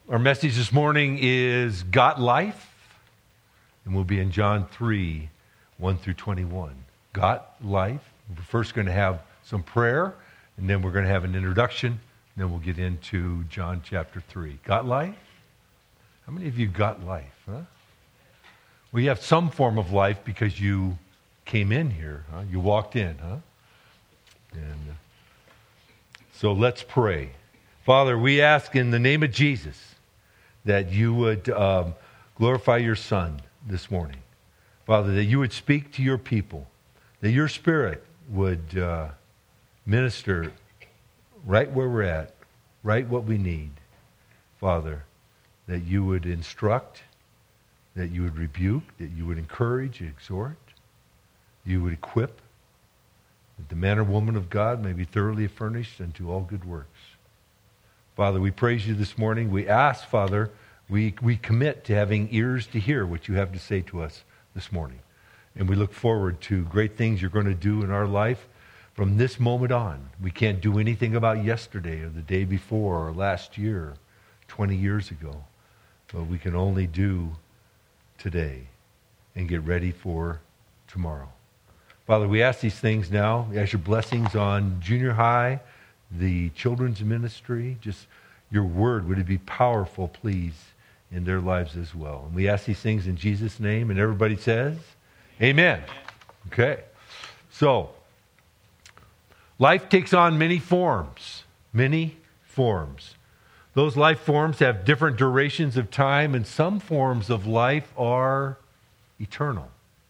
Our message this morning is Got Life, and we'll be in John 3, 1 through 21. Got Life. We're first going to have some prayer, and then we're going to have an introduction, and then we'll get into John chapter 3. Got life? How many of you got life? Huh? Well, you have some form of life because you came in here. Huh? You walked in. Huh? And so let's pray. Father, we ask in the name of Jesus that you would glorify your Son this morning. Father, that you would speak to your people, that your Spirit would minister right where we're at, right what we need. Father, that you would instruct, that you would rebuke, that you would encourage, exhort, you would equip, that the man or woman of God may be thoroughly furnished unto all good works. Father, we praise you this morning. We ask, Father, we commit to having ears to hear what you have to say to us this morning. And we look forward to great things you're going to do in our life from this moment on. We can't do anything about yesterday or the day before or last year, 20 years ago. But we can only do today and get ready for tomorrow. Father, we ask these things now. We ask your blessings on junior high, the children's ministry, just your word, would it be powerful, please, in their lives as well. And we ask these things in Jesus' name, and everybody says, Amen. Okay. So, life takes on many forms. Many forms. Those life forms have different durations of time, and some forms of life are eternal.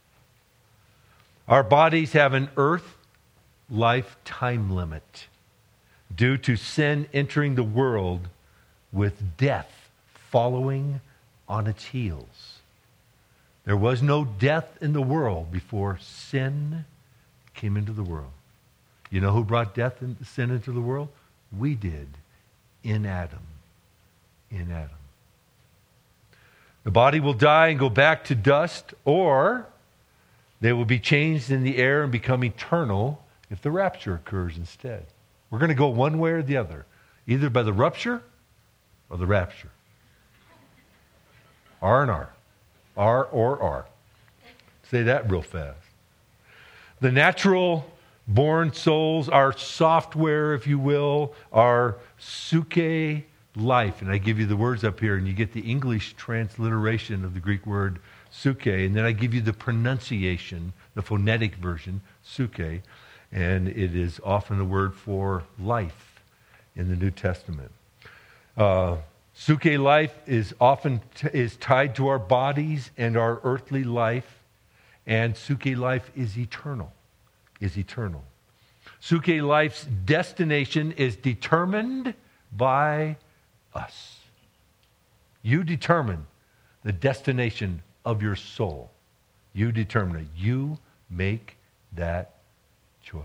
Our bodies have an earth life time limit due to sin entering the world with death following on its heels. There was no death in the world before sin came into the world. You know who brought death and sin into the world? We did, in Adam. In Adam. The body will die and go back to dust, or they will be changed in the air and become eternal if the rapture occurs instead. We're going to go one way or the other, either by the rupture or the rapture. R and R. R or R. Say that real fast. The natural born souls, our software, if you will, our suke life. And I give you the words up here, and you get the English transliteration of the Greek word suke. And then I give you the pronunciation, the phonetic version, suke. And it is often a word for life in the New Testament. Suke life is often is tied to our bodies and our earthly life, and suke life is eternal. Is eternal. Suke life's destination is determined by us. You determine the destination of your soul. You determine it. You make that choice.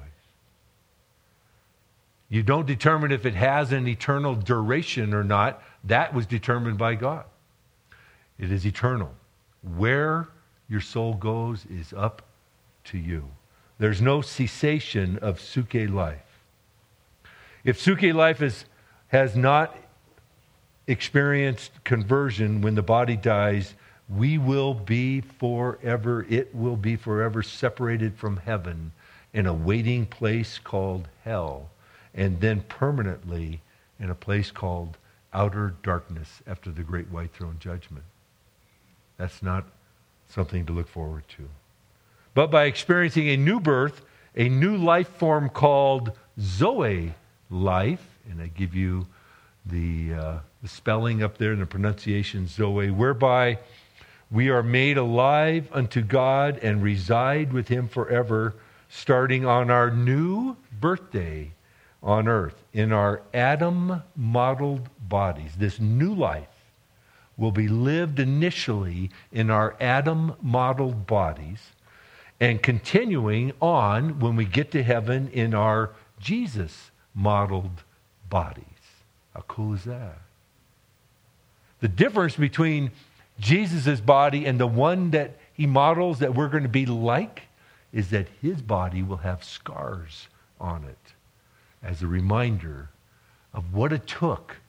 You don't determine if it has an eternal duration or not. That was determined by God. It is eternal. Where your soul goes is up to you. There's no cessation of suke life. If suke life has not experienced conversion when the body dies, we will be forever, it will be forever separated from heaven in a waiting place called hell, and then permanently in a place called outer darkness after the great white throne judgment. That's not something to look forward to. But by experiencing a new birth, a new life form called Zoe life, and I give you the spelling up there and the pronunciation Zoe, whereby we are made alive unto God and reside with him forever, starting on our new birthday on earth, in our Adam-modeled bodies. This new life will be lived initially in our Adam-modeled bodies and continuing on when we get to heaven in our Jesus-modeled bodies. How cool is that? The difference between Jesus' body and the one that he models that we're going to be like is that his body will have scars on it as a reminder of what it took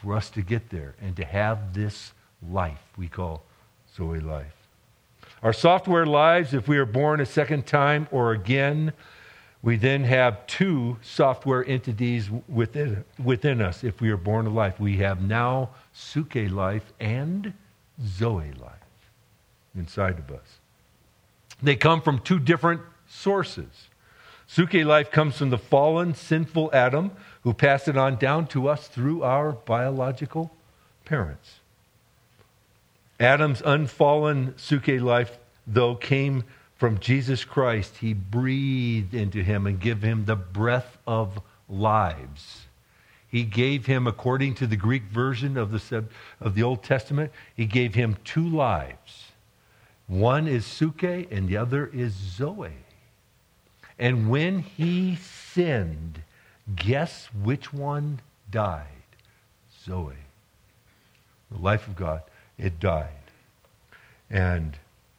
for us to get there and to have this life we call Zoe life. Our software lives, if we are born a second time or again, we then have two software entities within us if we are born of life. We have now Suke life and Zoe life inside of us. They come from two different sources. Suke life comes from the fallen, sinful Adam, who passed it on down to us through our biological parents. Adam's unfallen Suke life, though, came from Jesus Christ. He breathed into him and gave him the breath of lives. He gave him, according to the Greek version of the Old Testament, he gave him two lives. One is Suke and the other is Zoe. And when he sinned, guess which one died? Zoe. The life of God, it died. And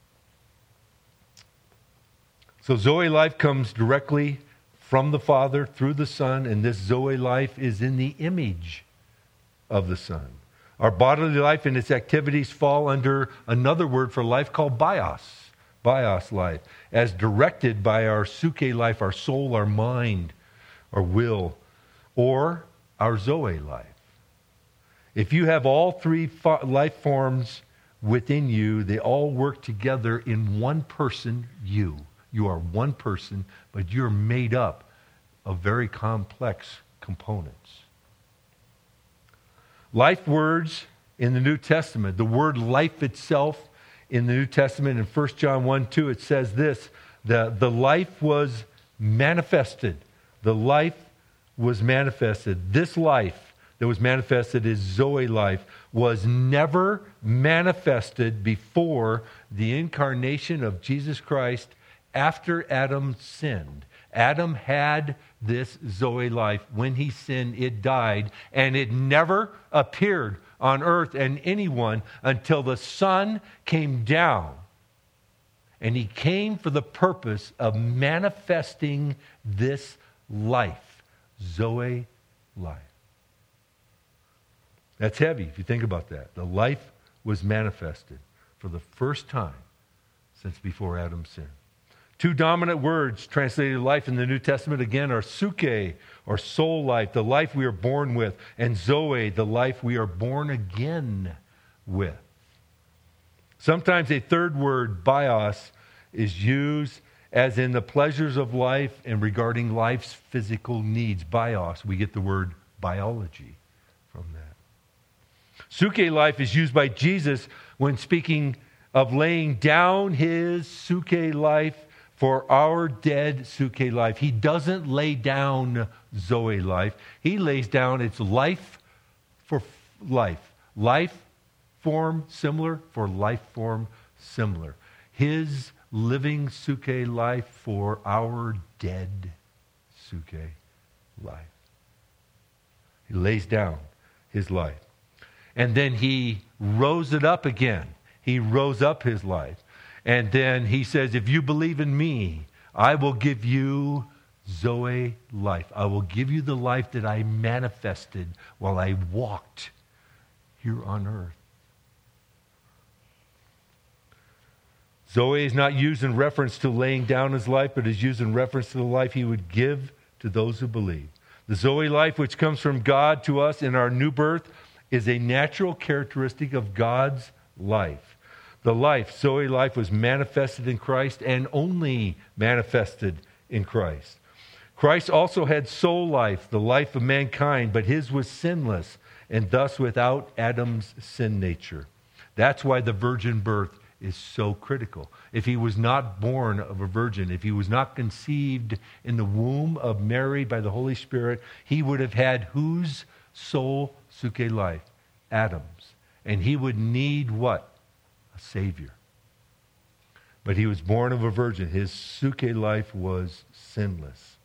so Zoe life comes directly from the Father through the Son, and this Zoe life is in the image of the Son. Our bodily life and its activities fall under another word for life called bios life, as directed by our Suke life, our soul, our mind, our will, or our Zoe life. If you have all three life forms within you, they all work together in one person, you. You are one person, but you're made up of very complex components. Life words in the New Testament, the word life itself in the New Testament, in 1 John 1:2, it says this, the life was manifested. The life was manifested. This life that was manifested is Zoe life, was never manifested before the incarnation of Jesus Christ after Adam sinned. Adam had this Zoe life. When he sinned, it died, and it never appeared on earth and anyone until the Son came down. And he came for the purpose of manifesting this life, Zoe life. That's heavy if you think about that. The life was manifested for the first time since before Adam sinned. Two dominant words translated life in the New Testament again are Suke, or soul life, the life we are born with, and Zoe, the life we are born again with. Sometimes a third word, bios, is used as in the pleasures of life and regarding life's physical needs. Bios, we get the word biology from that. Suke life is used by Jesus when speaking of laying down his Suke life for our dead Suke life. He doesn't lay down Zoe life. He lays down its life for life. Life form similar for life form similar. His living Suke life for our dead Suke life. He lays down his life. And then he rose it up again. He rose up his life. And then he says, if you believe in me, I will give you Zoe life. I will give you the life that I manifested while I walked here on earth. Zoe is not used in reference to laying down his life, but is used in reference to the life he would give to those who believe. The Zoe life, which comes from God to us in our new birth, is a natural characteristic of God's life. The life, Zoe life, was manifested in Christ and only manifested in Christ. Christ also had soul life, the life of mankind, but his was sinless and thus without Adam's sin nature. That's why the virgin birth is so critical. If he was not born of a virgin, if he was not conceived in the womb of Mary by the Holy Spirit, he would have had whose soul Suke life? Adam's. And he would need what? A Savior. But he was born of a virgin. His Suke life was sinless.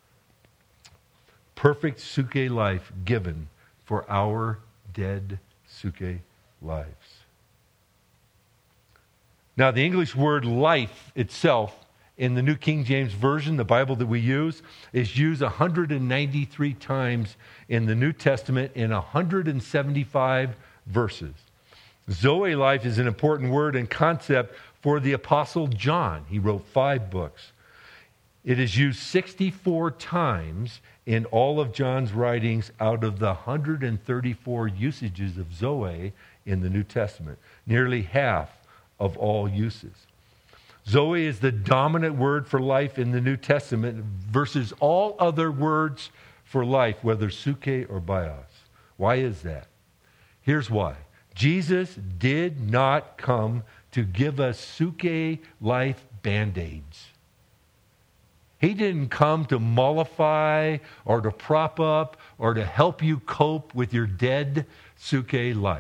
Perfect Suke life given for our dead Suke lives. Now, the English word life itself in the New King James Version, the Bible that we use, is used 193 times in the New Testament in 175 verses. Zoe life is an important word and concept for the Apostle John. He wrote 5 books. It is used 64 times in all of John's writings out of the 134 usages of Zoe in the New Testament, nearly half of all uses. Zoe is the dominant word for life in the New Testament versus all other words for life, whether suke or bios. Why is that? Here's why. Jesus did not come to give us suke life band-aids. He didn't come to mollify or to prop up or to help you cope with your dead suke life.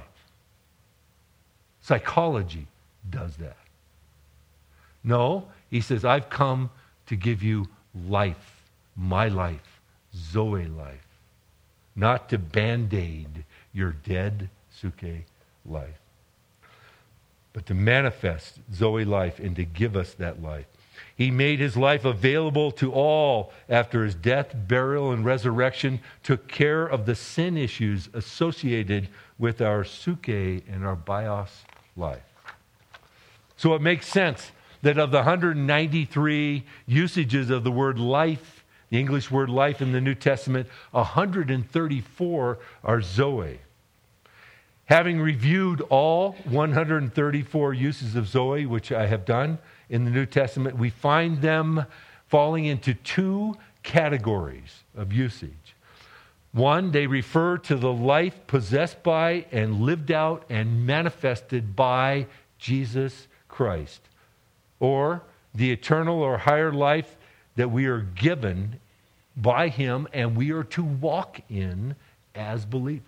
Psychology does that. No, he says, I've come to give you life, my life, Zoe life, not to band-aid your dead suke life, but to manifest Zoe life and to give us that life. He made his life available to all after his death, burial, and resurrection, took care of the sin issues associated with our suke and our bios life. So it makes sense that of the 193 usages of the word life, the English word life in the New Testament, 134 are Zoe. Having reviewed all 134 uses of Zoe, which I have done in the New Testament, we find them falling into 2 categories of usage. One, they refer to the life possessed by and lived out and manifested by Jesus Christ, or the eternal or higher life that we are given by him and we are to walk in as believers.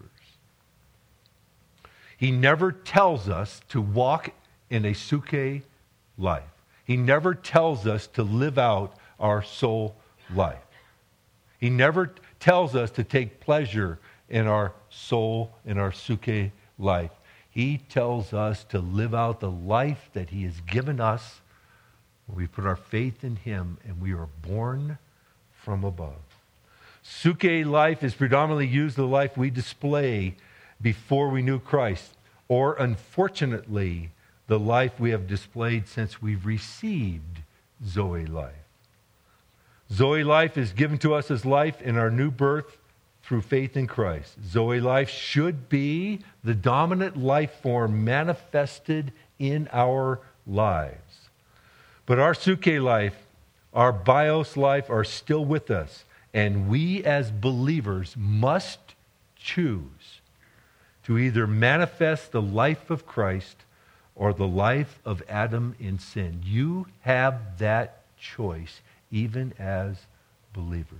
He never tells us to walk in a suke life. He never tells us to live out our soul life. He never tells us to take pleasure in our soul, in our suke life. He tells us to live out the life that he has given us when we put our faith in him and we are born from above. Suke life is predominantly used the life we display before we knew Christ, or unfortunately, the life we have displayed since we've received Zoe life. Zoe life is given to us as life in our new birth through faith in Christ. Zoe life should be the dominant life form manifested in our lives. But our suke life, our bios life are still with us, and we as believers must choose to either manifest the life of Christ or the life of Adam in sin. You have that choice even as believers.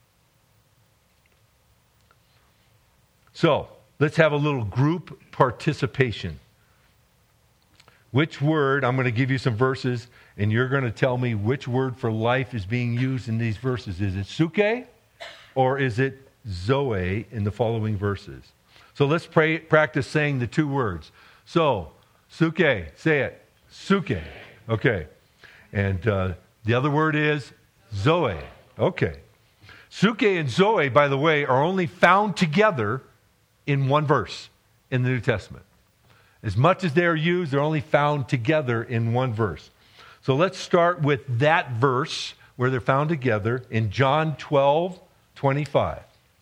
So, let's have a little group participation. Which word, I'm going to give you some verses, and you're going to tell me which word for life is being used in these verses. Is it suke or is it zoe in the following verses? So let's practice saying the 2 words. So, suke, say it. Suke. Okay. And the other word is zoe. Okay. Suke and zoe, by the way, are only found together in one verse in the New Testament. As much as they're used, they're only found together in one verse. So let's start with that verse where they're found together in John 12:25.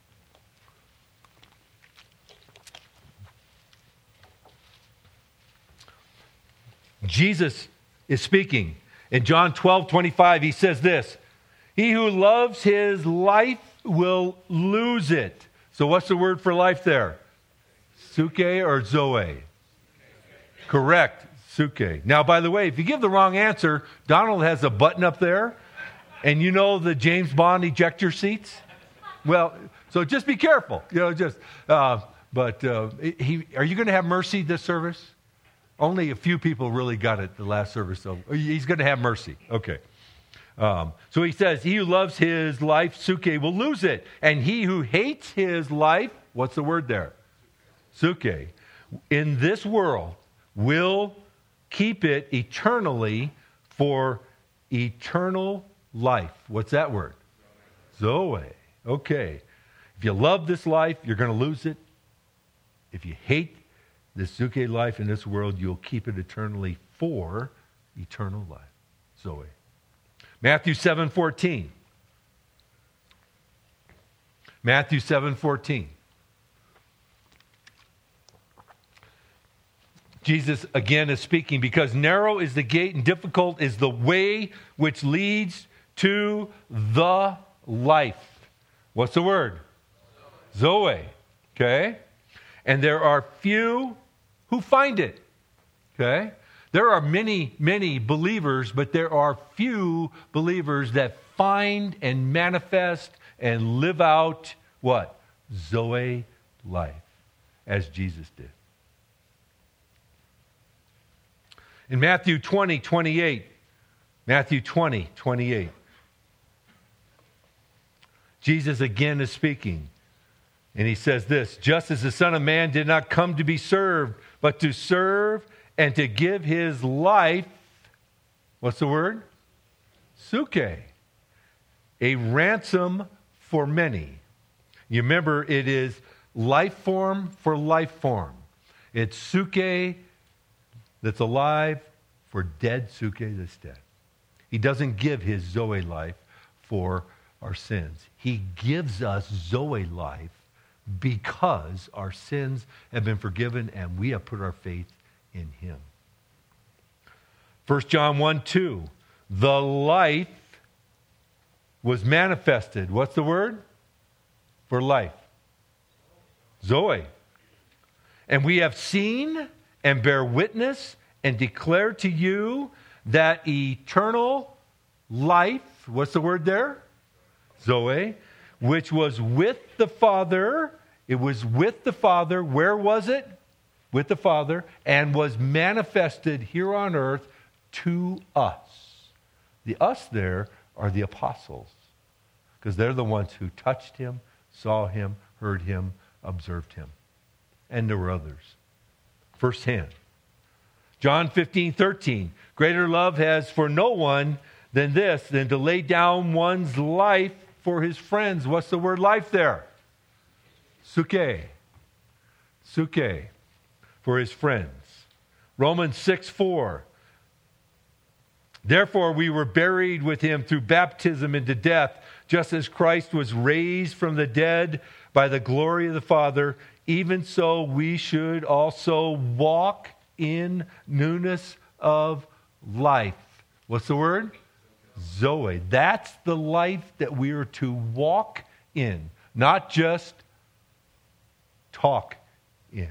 Jesus is speaking. In John 12:25, he says this, "He who loves his life will lose it." So what's the word for life there? Suke or zoe? Correct, suke. Now, by the way, if you give the wrong answer, Donald has a button up there, and you know the James Bond ejector seats? Well, so just be careful. Are you going to have mercy this service? Only a few people really got it the last service, so he's going to have mercy. Okay. So he says, he who loves his life, suke, will lose it. And he who hates his life, what's the word there? Suke. In this world, will keep it eternally for eternal life. What's that word? Zoe. Okay. If you love this life, you're going to lose it. If you hate this Zuke life in this world, you'll keep it eternally for eternal life. Zoe. Matthew 7:14. Matthew 7:14. Jesus again is speaking, because narrow is the gate and difficult is the way which leads to the life. What's the word? Zoe. Okay? And there are few who find it. Okay? There are many, many believers, but there are few believers that find and manifest and live out what? Zoe life, as Jesus did. In Matthew 20:28, Matthew 20:28, Jesus again is speaking. And he says this, just as the Son of Man did not come to be served, but to serve and to give his life, what's the word? Suke, a ransom for many. You remember, it is life form for life form. It's Suke that's alive for dead Suke that's dead. He doesn't give his Zoe life for our sins. He gives us Zoe life because our sins have been forgiven and we have put our faith in him. 1 John 1:2, the life was manifested. What's the word? For life. Zoe. And we have seen and bear witness and declare to you that eternal life, what's the word there? Zoe, which was with the Father. It was with the Father. Where was it? With the Father, and was manifested here on earth to us. The us there are the apostles, because they're the ones who touched him, saw him, heard him, observed him. And there were others. Firsthand. John 15:13. Greater love has for no one than this, than to lay down one's life for his friends. What's the word life there? Suke. Suke. For his friends. Romans 6:4. Therefore we were buried with him through baptism into death, just as Christ was raised from the dead by the glory of the Father, even so we should also walk in newness of life. What's the word? Zoe. That's the life that we are to walk in, not just talk in.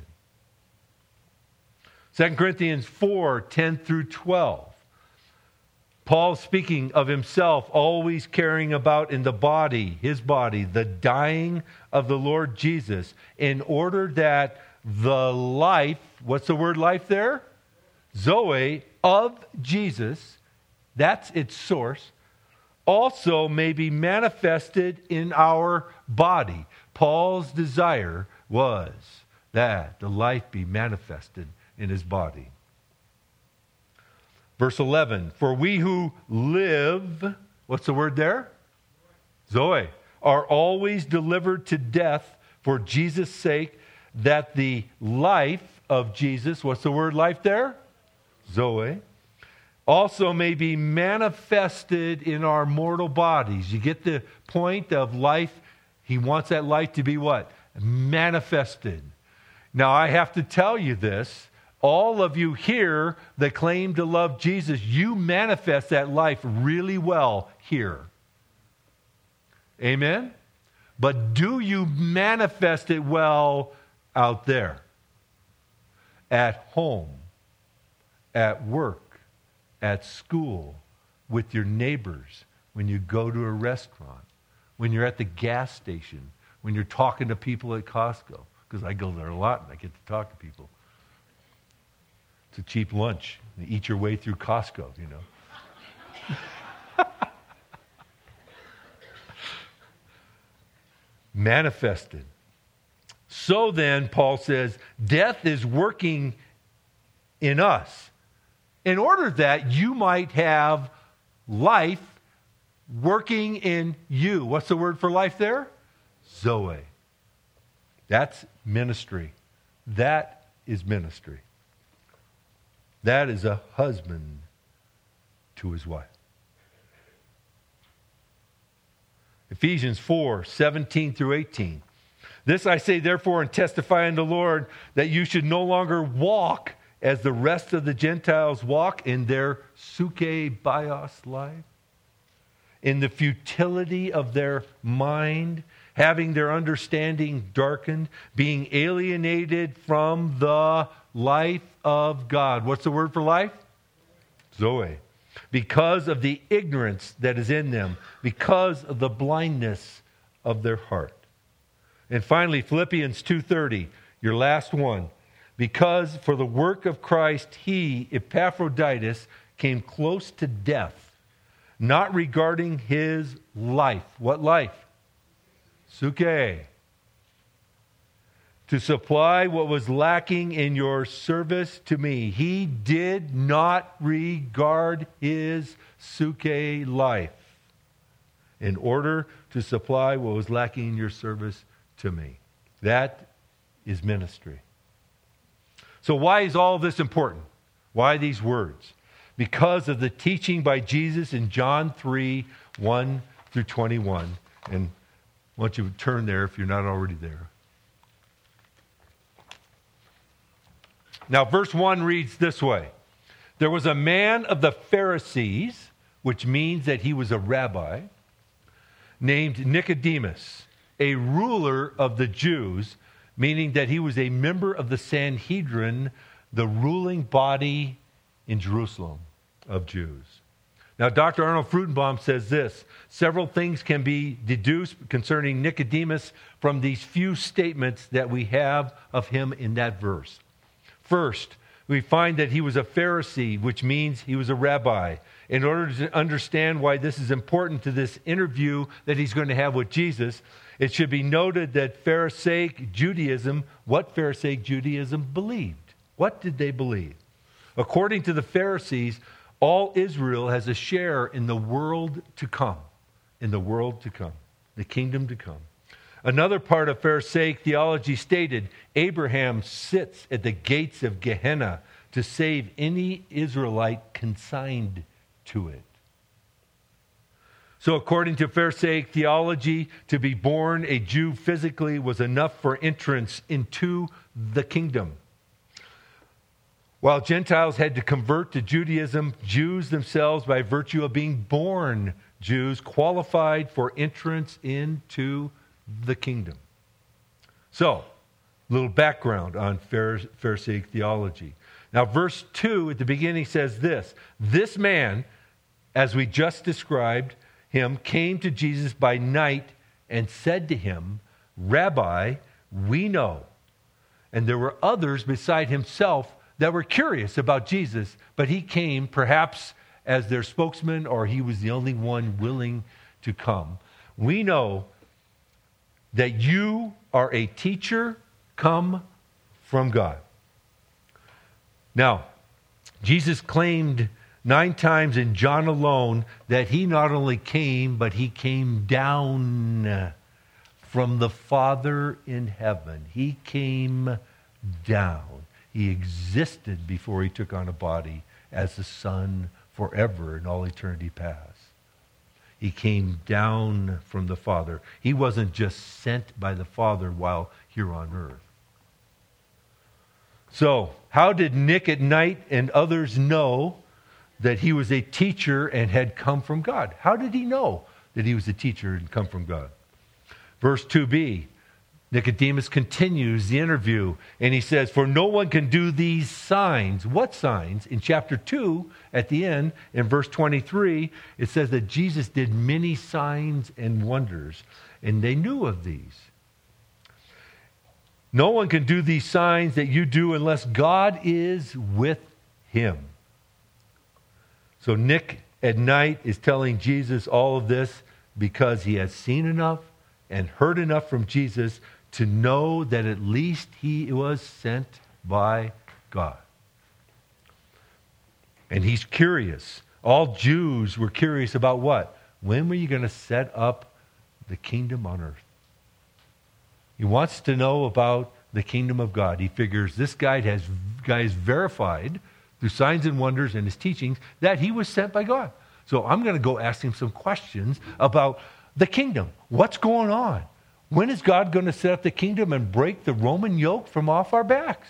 2 Corinthians 4:10 through 12. Paul speaking of himself always carrying about in the body, his body, the dying of the Lord Jesus, in order that the life, what's the word life there? Zoe of Jesus, that's its source, also may be manifested in our body. Paul's desire was that the life be manifested in his body. Verse 11, for we who live, what's the word there? Zoe, are always delivered to death for Jesus' sake, that the life of Jesus, what's the word life there? Zoe, also may be manifested in our mortal bodies. You get the point of life? He wants that life to be what? Manifested. Now I have to tell you this. All of you here that claim to love Jesus, you manifest that life really well here. Amen? But do you manifest it well out there? At home, at work, at school, with your neighbors, when you go to a restaurant, when you're at the gas station, when you're talking to people at Costco, because I go there a lot and I get to talk to people. It's a cheap lunch. You eat your way through Costco, you know. Manifested. So then, Paul says, death is working in us in order that you might have life working in you. What's the word for life there? Zoe. That's ministry. That is ministry. That is a husband to his wife. Ephesians 4:17-18. This I say therefore and testify unto the Lord, that you should no longer walk as the rest of the Gentiles walk in their suke bios life, in the futility of their mind, having their understanding darkened, being alienated from the life of God. What's the word for life? Zoe. Because of the ignorance that is in them, because of the blindness of their heart. And finally, Philippians 2:30, your last one. Because for the work of Christ, he, Epaphroditus, came close to death, not regarding his life. What life? Suke. To supply what was lacking in your service to me. He did not regard his suke life in order to supply what was lacking in your service to me. That is ministry. So why is all this important? Why these words? Because of the teaching by Jesus in John 3:1-21. And I want you to turn there if you're not already there. Now, verse 1 reads this way. There was a man of the Pharisees, which means that he was a rabbi, named Nicodemus, a ruler of the Jews, meaning that he was a member of the Sanhedrin, the ruling body in Jerusalem of Jews. Now, Dr. Arnold Fruchtenbaum says this: several things can be deduced concerning Nicodemus from these few statements that we have of him in that verse. First, we find that he was a Pharisee, which means he was a rabbi. In order to understand why this is important to this interview that he's going to have with Jesus, it should be noted that Pharisaic Judaism, what Pharisaic Judaism believed. What did they believe? According to the Pharisees, all Israel has a share in the world to come. In the world to come. The kingdom to come. Another part of Pharisaic theology stated, Abraham sits at the gates of Gehenna to save any Israelite consigned to it. So according to Pharisaic theology, to be born a Jew physically was enough for entrance into the kingdom. While Gentiles had to convert to Judaism, Jews themselves, by virtue of being born Jews, qualified for entrance into the kingdom. So, a little background on Pharisaic theology. Now, verse 2 at the beginning says this: this man, as we just described him, came to Jesus by night and said to him, Rabbi, we know. And there were others beside himself that were curious about Jesus, but he came perhaps as their spokesman, or he was the only one willing to come. We know that you are a teacher come from God. Now, Jesus claimed 9 times in John alone that he not only came, but he came down from the Father in heaven. He came down. He existed before he took on a body as the Son forever in all eternity past. He came down from the Father. He wasn't just sent by the Father while here on earth. So, how did Nick at night and others know that he was a teacher and had come from God? How did he know that he was a teacher and come from God? Verse 2b, Nicodemus continues the interview, and he says, for no one can do these signs. What signs? In chapter 2, at the end, in verse 23, it says that Jesus did many signs and wonders, and they knew of these. No one can do these signs that you do unless God is with him. So Nick at night is telling Jesus all of this because he has seen enough and heard enough from Jesus to know that at least he was sent by God. And he's curious All Jews were curious about what? When were you going to set up the kingdom on earth? He wants to know about the kingdom of God. He figures this guy has verified through signs and wonders and his teachings that he was sent by God. So I'm going to go ask him some questions about the kingdom. What's going on? When is God going to set up the kingdom and break the Roman yoke from off our backs?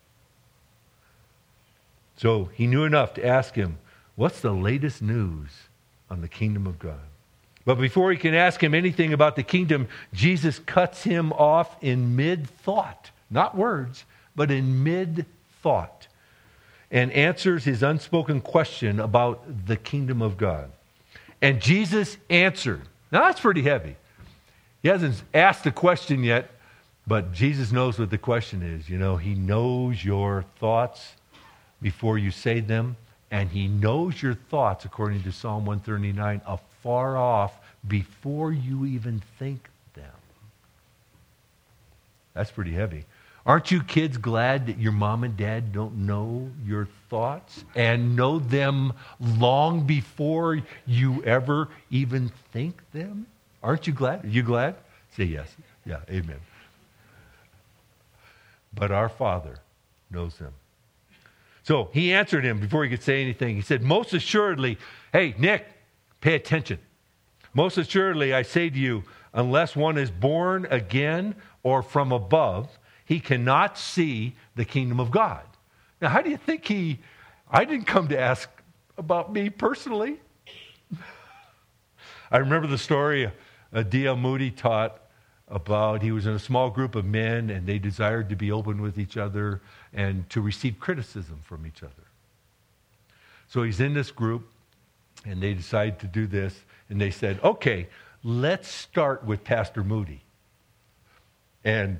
So he knew enough to ask him, what's the latest news on the kingdom of God? But before he can ask him anything about the kingdom, Jesus cuts him off in mid-thought. Not words, but in mid-thought. And answers his unspoken question about the kingdom of God. And Jesus answered. Now that's pretty heavy. He hasn't asked the question yet, but Jesus knows what the question is. You know, he knows your thoughts before you say them, and he knows your thoughts, according to Psalm 139, afar off before you even think them. That's pretty heavy. Aren't you kids glad that your mom and dad don't know your thoughts and know them long before you ever even think them? Aren't you glad? Are you glad? Say yes. Yeah, amen. But our Father knows them. So he answered him before he could say anything. He said, most assuredly, hey, Nick, pay attention. Most assuredly, I say to you, unless one is born again or from above, he cannot see the kingdom of God. Now, how do you think I didn't come to ask about me personally. I remember the story D.L. Moody taught about, he was in a small group of men and they desired to be open with each other and to receive criticism from each other. So he's in this group and they decide to do this and they said, okay, let's start with Pastor Moody. And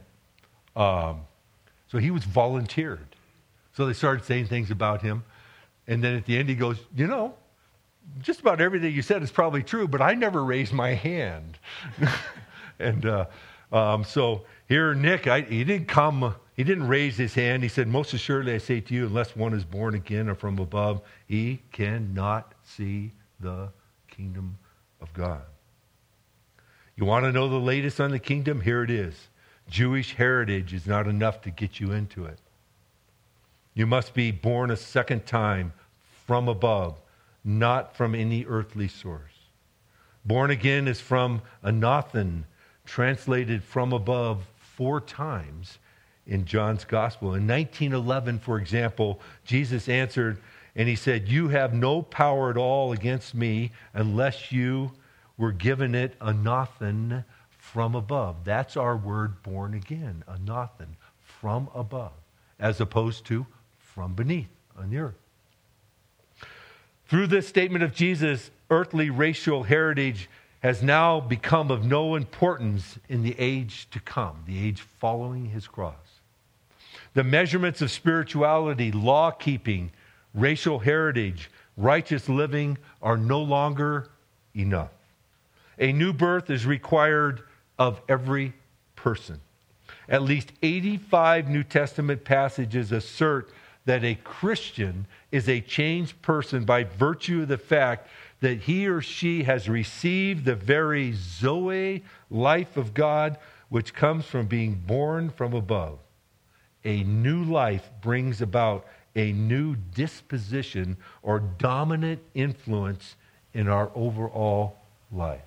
so he was volunteered. So they started saying things about him. And then at the end he goes, you know, just about everything you said is probably true, but I never raised my hand. And so here, Nick, he didn't raise his hand. He said, most assuredly I say to you, unless one is born again or from above, he cannot see the kingdom of God. You want to know the latest on the kingdom? Here it is. Jewish heritage is not enough to get you into it. You must be born a second time from above, not from any earthly source. Born again is from anothen, translated from above 4 times in John's gospel. In 1911, for example, Jesus answered and he said, you have no power at all against me unless you were given it anothen from above. That's our word born again, anothen, from above, as opposed to from beneath on the earth. Through this statement of Jesus, earthly racial heritage has now become of no importance in the age to come, the age following his cross. The measurements of spirituality, law-keeping, racial heritage, righteous living are no longer enough. A new birth is required of every person. At least 85 New Testament passages assert that a Christian is a changed person by virtue of the fact that he or she has received the very Zoe life of God, which comes from being born from above. A new life brings about a new disposition or dominant influence in our overall life.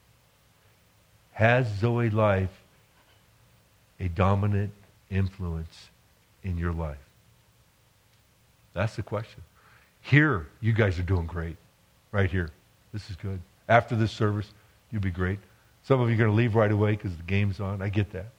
Has Zoe life a dominant influence in your life? That's the question. Here, you guys are doing great. Right here. This is good. After this service, you'll be great. Some of you are going to leave right away because the game's on. I get that.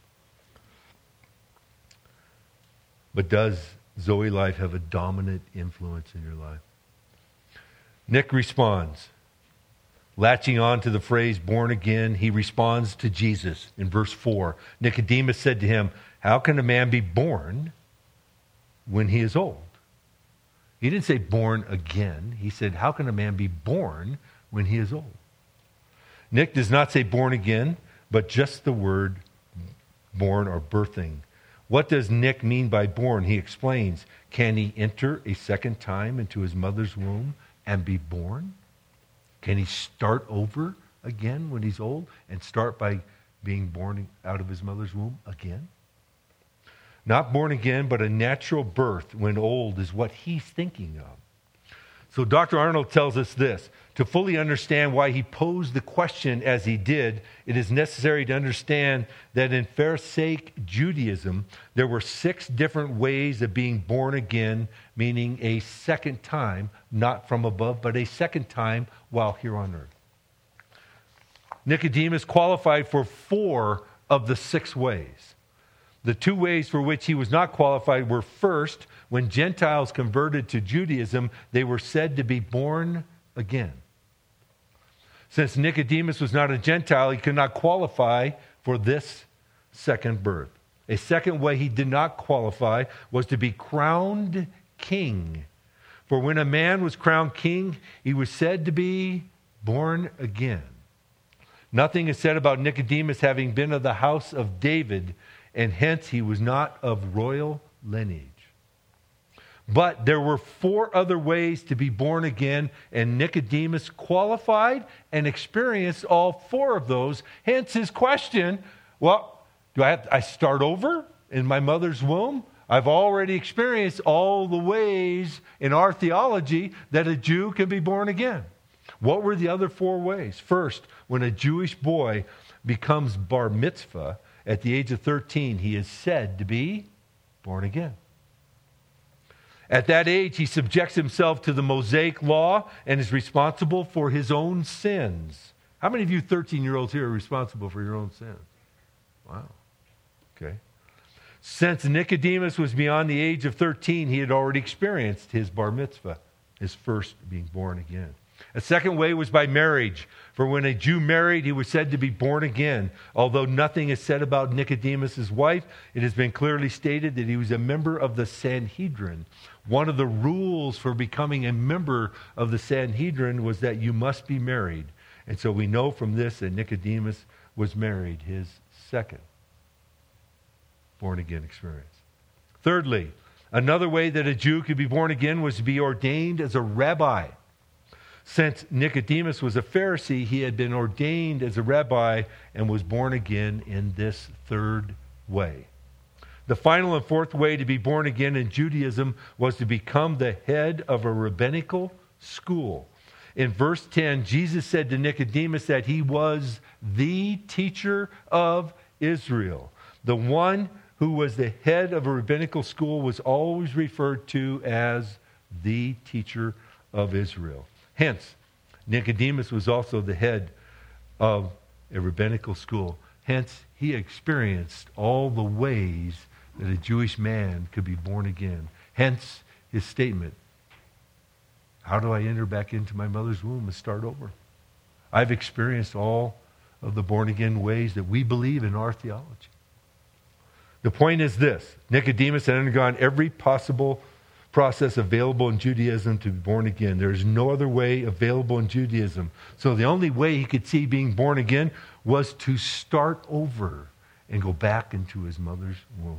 But does Zoe life have a dominant influence in your life? Nick responds. Latching on to the phrase born again, he responds to Jesus in verse 4. Nicodemus said to him, how can a man be born when he is old? He didn't say born again. He said, how can a man be born when he is old? Nick does not say born again, but just the word born or birthing. What does Nick mean by born? He explains, can he enter a second time into his mother's womb and be born? Can he start over again when he's old and start by being born out of his mother's womb again? Not born again, but a natural birth when old is what he's thinking of. So Dr. Arnold tells us this: to fully understand why he posed the question as he did, it is necessary to understand that in Pharisaic Judaism, there were 6 different ways of being born again, meaning a second time, not from above, but a second time while here on earth. Nicodemus qualified for 4 of the 6 ways. The 2 ways for which he was not qualified were, first, when Gentiles converted to Judaism, they were said to be born again. Since Nicodemus was not a Gentile, he could not qualify for this second birth. A second way he did not qualify was to be crowned king. For when a man was crowned king, he was said to be born again. Nothing is said about Nicodemus having been of the house of David, and hence he was not of royal lineage. But there were 4 other ways to be born again, and Nicodemus qualified and experienced all 4 of those. Hence his question, well, do I start over in my mother's womb? I've already experienced all the ways in our theology that a Jew can be born again. What were the other 4 ways? First, when a Jewish boy becomes bar mitzvah, at the age of 13, he is said to be born again. At that age, he subjects himself to the Mosaic law and is responsible for his own sins. How many of you 13-year-olds here are responsible for your own sins? Wow. Okay. Since Nicodemus was beyond the age of 13, he had already experienced his bar mitzvah, his first being born again. A second way was by marriage. For when a Jew married, he was said to be born again. Although nothing is said about Nicodemus' wife, it has been clearly stated that he was a member of the Sanhedrin. One of the rules for becoming a member of the Sanhedrin was that you must be married. And so we know from this that Nicodemus was married, his second born-again experience. Thirdly, another way that a Jew could be born again was to be ordained as a rabbi. Since Nicodemus was a Pharisee, he had been ordained as a rabbi and was born again in this third way. The final and fourth way to be born again in Judaism was to become the head of a rabbinical school. In verse 10, Jesus said to Nicodemus that he was the teacher of Israel. The one who was the head of a rabbinical school was always referred to as the teacher of Israel. Hence, Nicodemus was also the head of a rabbinical school. Hence, he experienced all the ways that a Jewish man could be born again. Hence, his statement, how do I enter back into my mother's womb and start over? I've experienced all of the born-again ways that we believe in our theology. The point is this: Nicodemus had undergone every possible process available in Judaism to be born again. There is no other way available in Judaism. So the only way he could see being born again was to start over and go back into his mother's womb.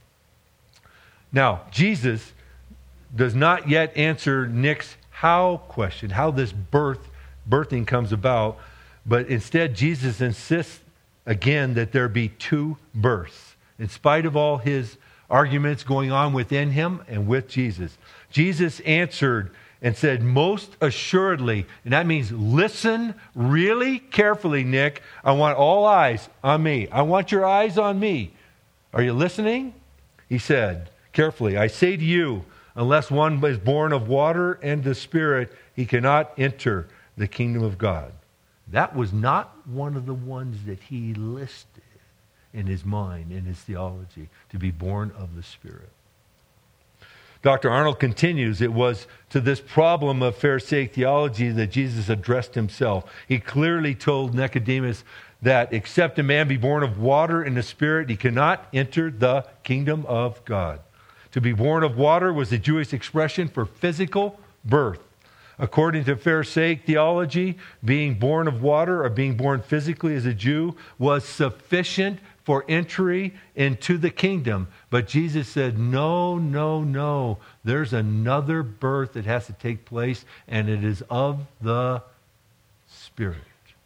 Now, Jesus does not yet answer Nick's how question, how this birthing comes about, but instead Jesus insists again that there be 2 births. In spite of all his arguments going on within him and with Jesus, Jesus answered and said, most assuredly, and that means listen really carefully, Nick. I want all eyes on me. I want your eyes on me. Are you listening? He said, carefully, I say to you, unless one is born of water and the Spirit, he cannot enter the kingdom of God. That was not one of the ones that he listed in his mind, in his theology, to be born of the Spirit. Dr. Arnold continues, it was to this problem of Pharisaic theology that Jesus addressed himself. He clearly told Nicodemus that except a man be born of water and the Spirit, he cannot enter the kingdom of God. To be born of water was the Jewish expression for physical birth. According to Pharisaic theology, being born of water or being born physically as a Jew was sufficient for entry into the kingdom. But Jesus said, no, no, no. There's another birth that has to take place, and it is of the Spirit.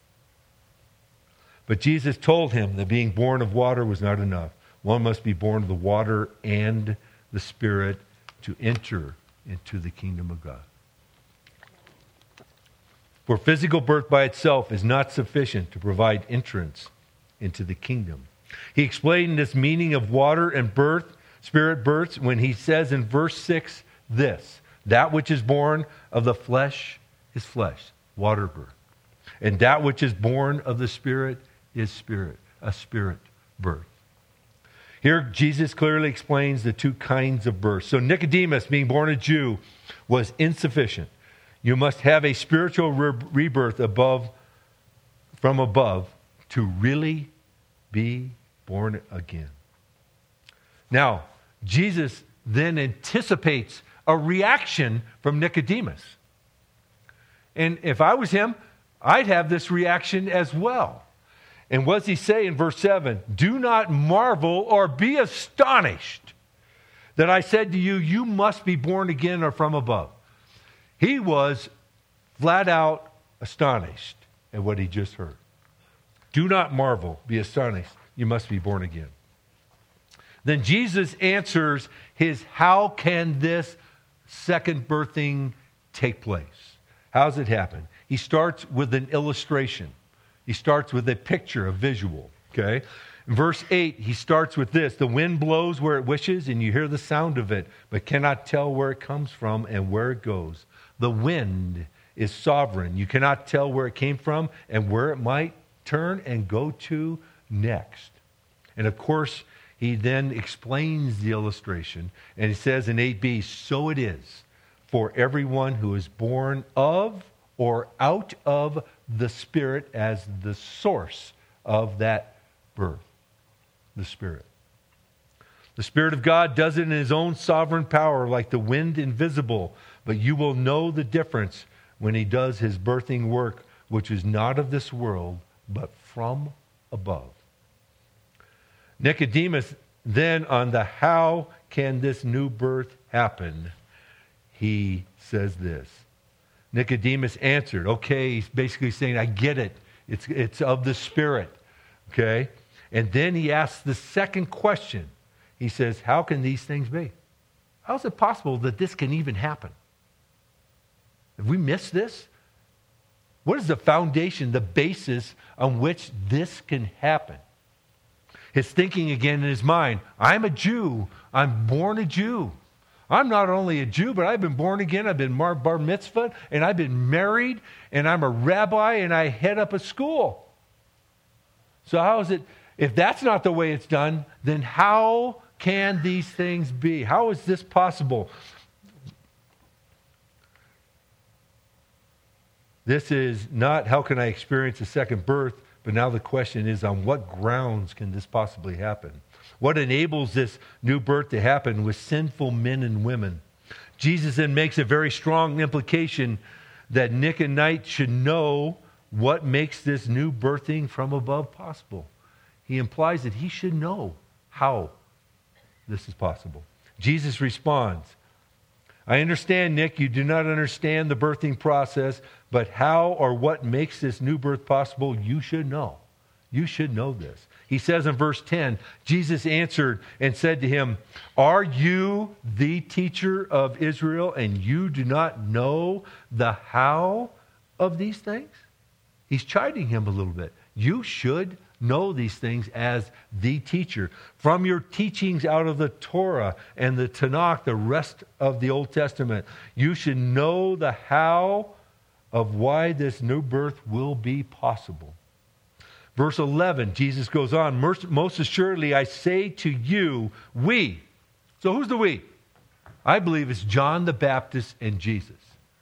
But Jesus told him that being born of water was not enough. One must be born of the water and the Spirit to enter into the kingdom of God. For physical birth by itself is not sufficient to provide entrance into the kingdom. He explained this meaning of water and birth, spirit births, when he says in verse 6 this: that which is born of the flesh is flesh, water birth. And that which is born of the Spirit is spirit, a spirit birth. Here, Jesus clearly explains the two kinds of birth. So Nicodemus, being born a Jew, was insufficient. You must have a spiritual rebirth from above to really be born again. Now, Jesus then anticipates a reaction from Nicodemus. And if I was him, I'd have this reaction as well. And what does he say in verse 7? Do not marvel or be astonished that I said to you, you must be born again or from above. He was flat out astonished at what he just heard. Do not marvel, be astonished. You must be born again. Then Jesus answers his how can this second birthing take place? How does it happen? He starts with an illustration. He starts with a picture, a visual. Okay? In verse 8, he starts with this: the wind blows where it wishes, and you hear the sound of it, but cannot tell where it comes from and where it goes. The wind is sovereign. You cannot tell where it came from and where it might turn and go to next. And of course, he then explains the illustration, and he says in 8b, so it is for everyone who is born of or out of the Spirit as the source of that birth. The Spirit. The Spirit of God does it in his own sovereign power, like the wind invisible, but you will know the difference when he does his birthing work, which is not of this world, but from above. Nicodemus, then, on the how can this new birth happen, he says this. Nicodemus answered, okay, he's basically saying, I get it. It's of the Spirit. Okay? And then he asks the second question. He says, how can these things be? How is it possible that this can even happen? Have we missed this? What is the foundation, the basis on which this can happen? His thinking again in his mind, I'm a Jew. I'm born a Jew. I'm not only a Jew, but I've been born again. I've been bar mitzvah, and I've been married, and I'm a rabbi, and I head up a school. So how is it, if that's not the way it's done, then how can these things be? How is this possible? This is not how can I experience a second birth, but now the question is, on what grounds can this possibly happen? What enables this new birth to happen with sinful men and women? Jesus then makes a very strong implication that Nick and Knight should know what makes this new birthing from above possible. He implies that he should know how this is possible. Jesus responds, I understand, Nick, you do not understand the birthing process, but how or what makes this new birth possible, you should know. You should know this. He says in verse 10, Jesus answered and said to him, are you the teacher of Israel and you do not know the how of these things? He's chiding him a little bit. You should know these things as the teacher. From your teachings out of the Torah and the Tanakh, the rest of the Old Testament, you should know the how of why this new birth will be possible. Verse 11, Jesus goes on, most assuredly I say to you, we. So who's the we? I believe it's John the Baptist and Jesus.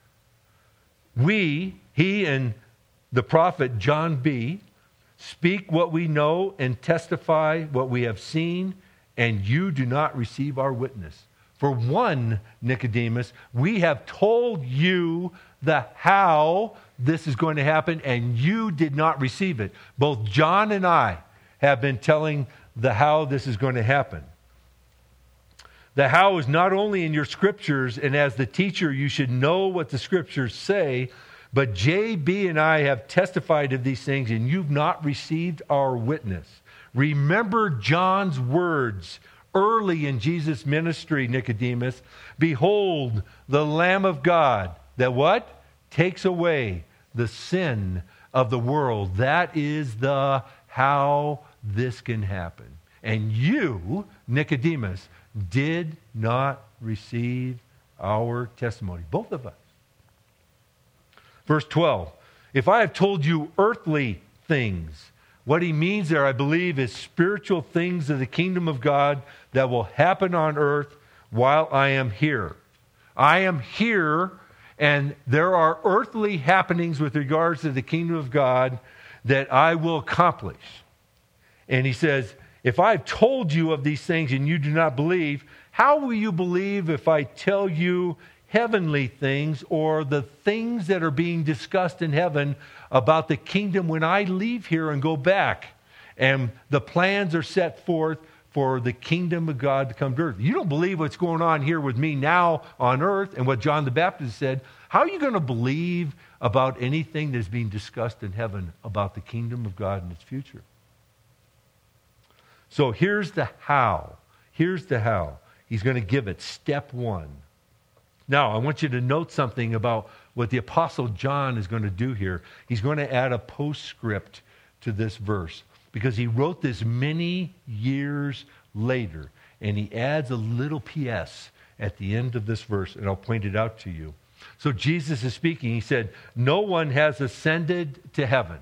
We, he and the prophet John B., speak what we know and testify what we have seen, and you do not receive our witness. For one, Nicodemus, we have told you the how this is going to happen, and you did not receive it. Both John and I have been telling the how this is going to happen. The how is not only in your scriptures, and as the teacher, you should know what the scriptures say, but J.B. and I have testified of these things, and you've not received our witness. Remember John's words early in Jesus' ministry, Nicodemus. Behold, the Lamb of God, that what? Takes away the sin of the world. That is the how this can happen. And you, Nicodemus, did not receive our testimony. Both of us. Verse 12. If I have told you earthly things, what he means there, I believe, is spiritual things of the kingdom of God that will happen on earth while I am here. I am here, and there are earthly happenings with regards to the kingdom of God that I will accomplish. And he says, if I've told you of these things and you do not believe, how will you believe if I tell you heavenly things or the things that are being discussed in heaven about the kingdom when I leave here and go back? And the plans are set forth for the kingdom of God to come to earth. You don't believe what's going on here with me now on earth and what John the Baptist said. How are you going to believe about anything that's being discussed in heaven about the kingdom of God and its future? So here's the how. Here's the how. He's going to give it. Step one. Now, I want you to note something about what the Apostle John is going to do here. He's going to add a postscript to this verse because he wrote this many years later, and he adds a little P.S. at the end of this verse, and I'll point it out to you. So Jesus is speaking. He said, no one has ascended to heaven.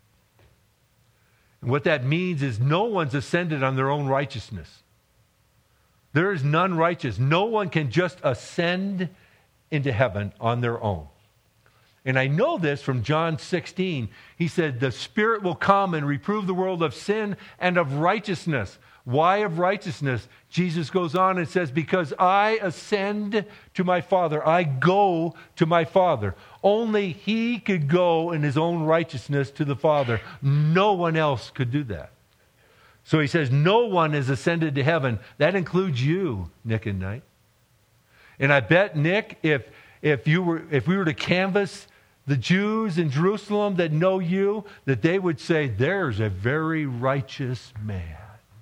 And what that means is no one's ascended on their own righteousness. There is none righteous. No one can just ascend into heaven on their own. And I know this from John 16. He said, the Spirit will come and reprove the world of sin and of righteousness. Why of righteousness? Jesus goes on and says, because I ascend to my Father. I go to my Father. Only he could go in his own righteousness to the Father. No one else could do that. So he says, no one has ascended to heaven. That includes you, Nick and Knight. And I bet, Nick, if we were to canvass the Jews in Jerusalem that know you, that they would say, there's a very righteous man.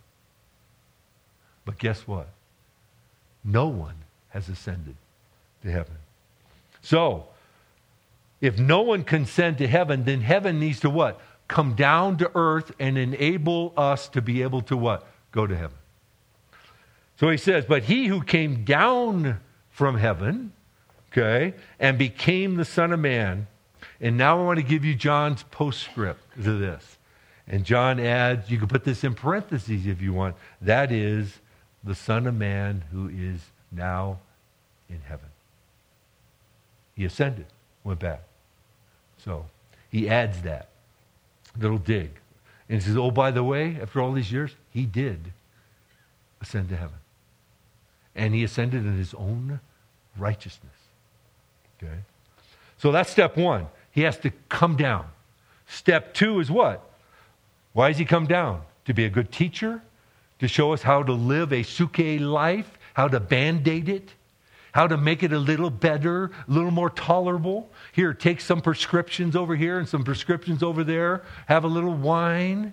But guess what? No one has ascended to heaven. So, if no one can ascend to heaven, then heaven needs to what? Come down to earth and enable us to be able to what? Go to heaven. So he says, but he who came down from heaven, okay, and became the Son of Man. And now I want to give you John's postscript to this. And John adds, you can put this in parentheses if you want, that is the Son of Man who is now in heaven. He ascended, went back. So he adds that little dig. And he says, oh, by the way, after all these years, he did ascend to heaven. And he ascended in his own righteousness. Okay? So that's step one. He has to come down. Step two is what? Why does he come down? To be a good teacher? To show us how to live a suke life? How to band-aid it? How to make it a little better, a little more tolerable? Here, take some prescriptions over here and some prescriptions over there. Have a little wine.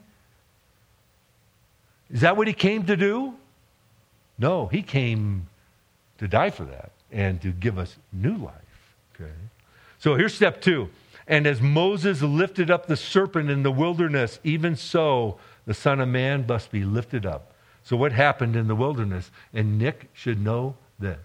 Is that what he came to do? No, he came to die for that and to give us new life. Okay. So here's step two. And as Moses lifted up the serpent in the wilderness, even so the Son of Man must be lifted up. So what happened in the wilderness? And Nick should know this.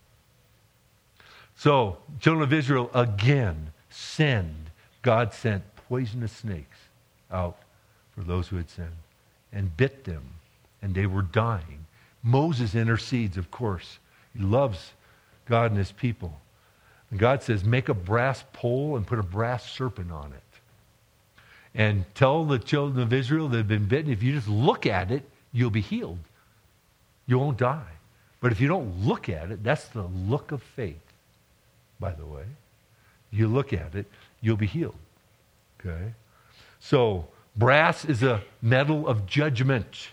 So, children of Israel again sinned. God sent poisonous snakes out for those who had sinned and bit them, and they were dying. Moses intercedes, of course. He loves God and his people. And God says, make a brass pole and put a brass serpent on it. And tell the children of Israel that have been bitten, if you just look at it, you'll be healed. You won't die. But if you don't look at it, that's the look of faith, by the way. You look at it, you'll be healed. Okay? So, brass is a metal of judgment.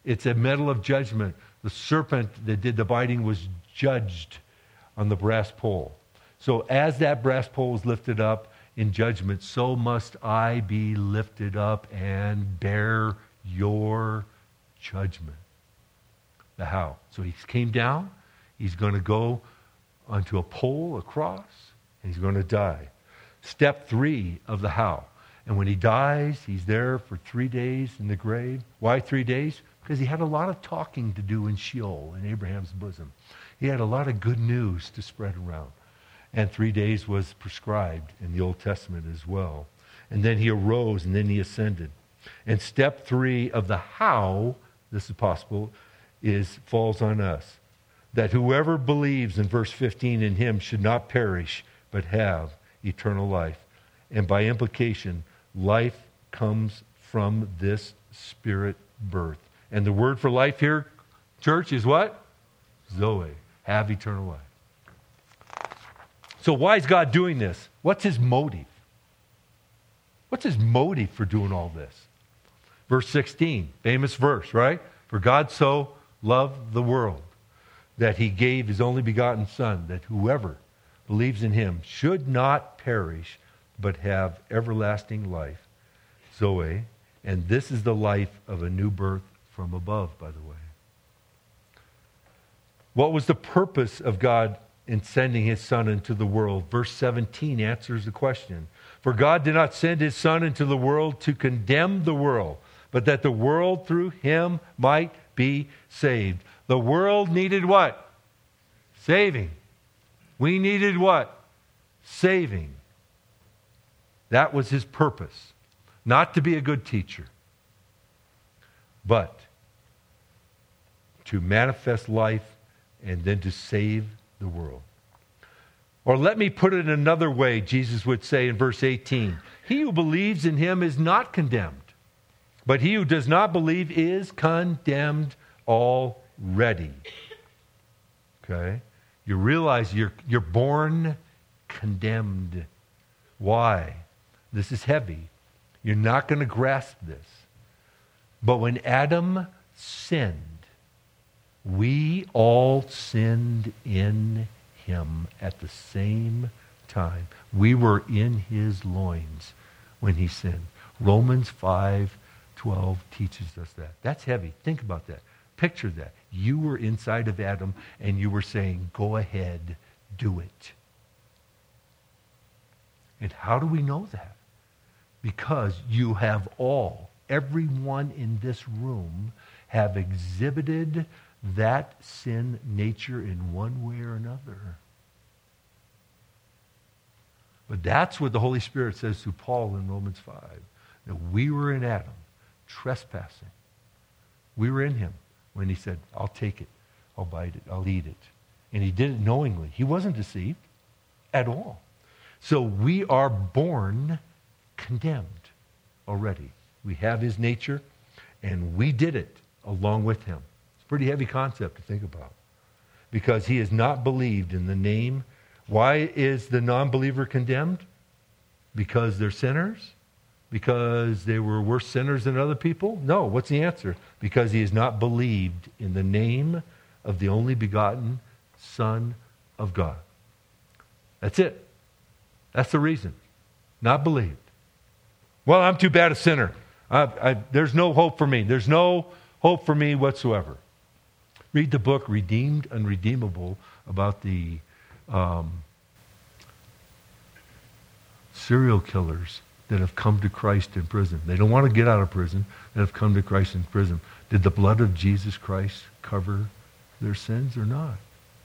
It's a medal of judgment. The serpent that did the biting was judged on the brass pole. So as that brass pole is lifted up in judgment, so must I be lifted up and bear your judgment. The how. So he came down. He's going to go onto a pole, a cross, and he's going to die. Step 3 of the how. And when he dies, he's there for 3 days in the grave. Why 3 days? Because he had a lot of talking to do in Sheol, in Abraham's bosom. He had a lot of good news to spread around. And 3 days was prescribed in the Old Testament as well. And then he arose, and then he ascended. And step 3 of the how, this is possible, falls on us. That whoever believes in verse 15 in him should not perish, but have eternal life. And by implication, life comes from this spirit birth. And the word for life here, church, is what? Zoe. Have eternal life. So why is God doing this? What's his motive? What's his motive for doing all this? Verse 16, famous verse, right? For God so loved the world that he gave his only begotten Son, that whoever believes in him should not perish, but have everlasting life. Zoe. And this is the life of a new birth from above, by the way. What was the purpose of God in sending his Son into the world? Verse 17 answers the question. For God did not send his Son into the world to condemn the world, but that the world through him might be saved. The world needed what? Saving. We needed what? Saving. That was his purpose. Not to be a good teacher, but to manifest life and then to save the world. Or let me put it another way, Jesus would say in verse 18, he who believes in him is not condemned, but he who does not believe is condemned already. Okay? You realize you're born condemned. Why? This is heavy. You're not going to grasp this. But when Adam sinned, we all sinned in him at the same time. We were in his loins when he sinned. Romans 5:12 teaches us that. That's heavy. Think about that. Picture that. You were inside of Adam and you were saying, go ahead, do it. And how do we know that? Because you have all, everyone in this room, have exhibited that sin nature in one way or another. But that's what the Holy Spirit says to Paul in Romans 5. That we were in Adam, trespassing. We were in him when he said, I'll take it, I'll bite it, I'll eat it. And he did it knowingly. He wasn't deceived at all. So we are born condemned already. We have his nature, and we did it along with him. It's a pretty heavy concept to think about. Because he has not believed in the name. Why is the non-believer condemned? Because they're sinners? Because they were worse sinners than other people? No. What's the answer? Because he has not believed in the name of the only begotten Son of God. That's it. That's the reason. Not believed. Well, I'm too bad a sinner. There's no hope for me. There's no hope for me whatsoever. Read the book Redeemed, Unredeemable about the serial killers that have come to Christ in prison. They don't want to get out of prison. That have come to Christ in prison. Did the blood of Jesus Christ cover their sins or not?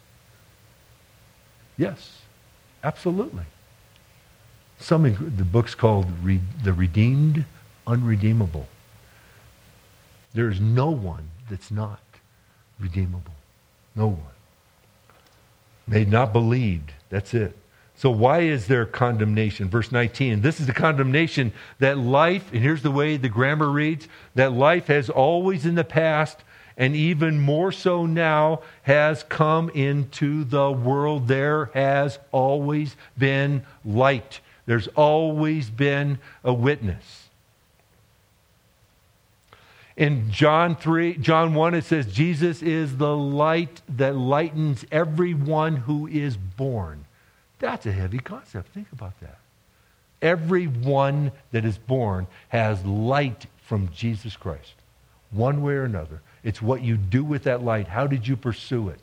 Yes, absolutely. The book's called The Redeemed, Unredeemable. There is no one that's not redeemable. No one. They've not believed. That's it. So why is there condemnation? Verse 19. This is the condemnation that life, and here's the way the grammar reads, that life has always in the past, and even more so now, has come into the world. There has always been light. There's always been a witness. In John 1, it says, Jesus is the light that lightens everyone who is born. That's a heavy concept. Think about that. Everyone that is born has light from Jesus Christ, one way or another. It's what you do with that light. How did you pursue it?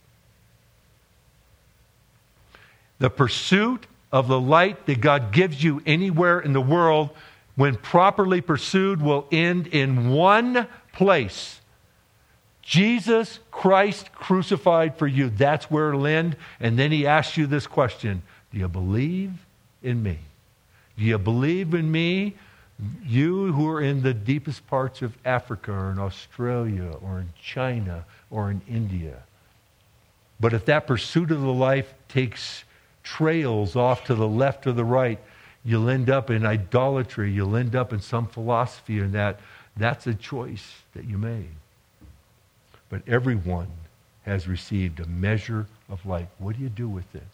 The pursuit of the light that God gives you anywhere in the world, when properly pursued, will end in one place. Jesus Christ crucified for you. That's where it'll end. And then he asks you this question: do you believe in me? Do you believe in me? You who are in the deepest parts of Africa or in Australia or in China or in India. But if that pursuit of the life takes trails off to the left or the right, you'll end up in idolatry. You'll end up in some philosophy, and that's a choice that you made. But everyone has received a measure of light. What do you do with it?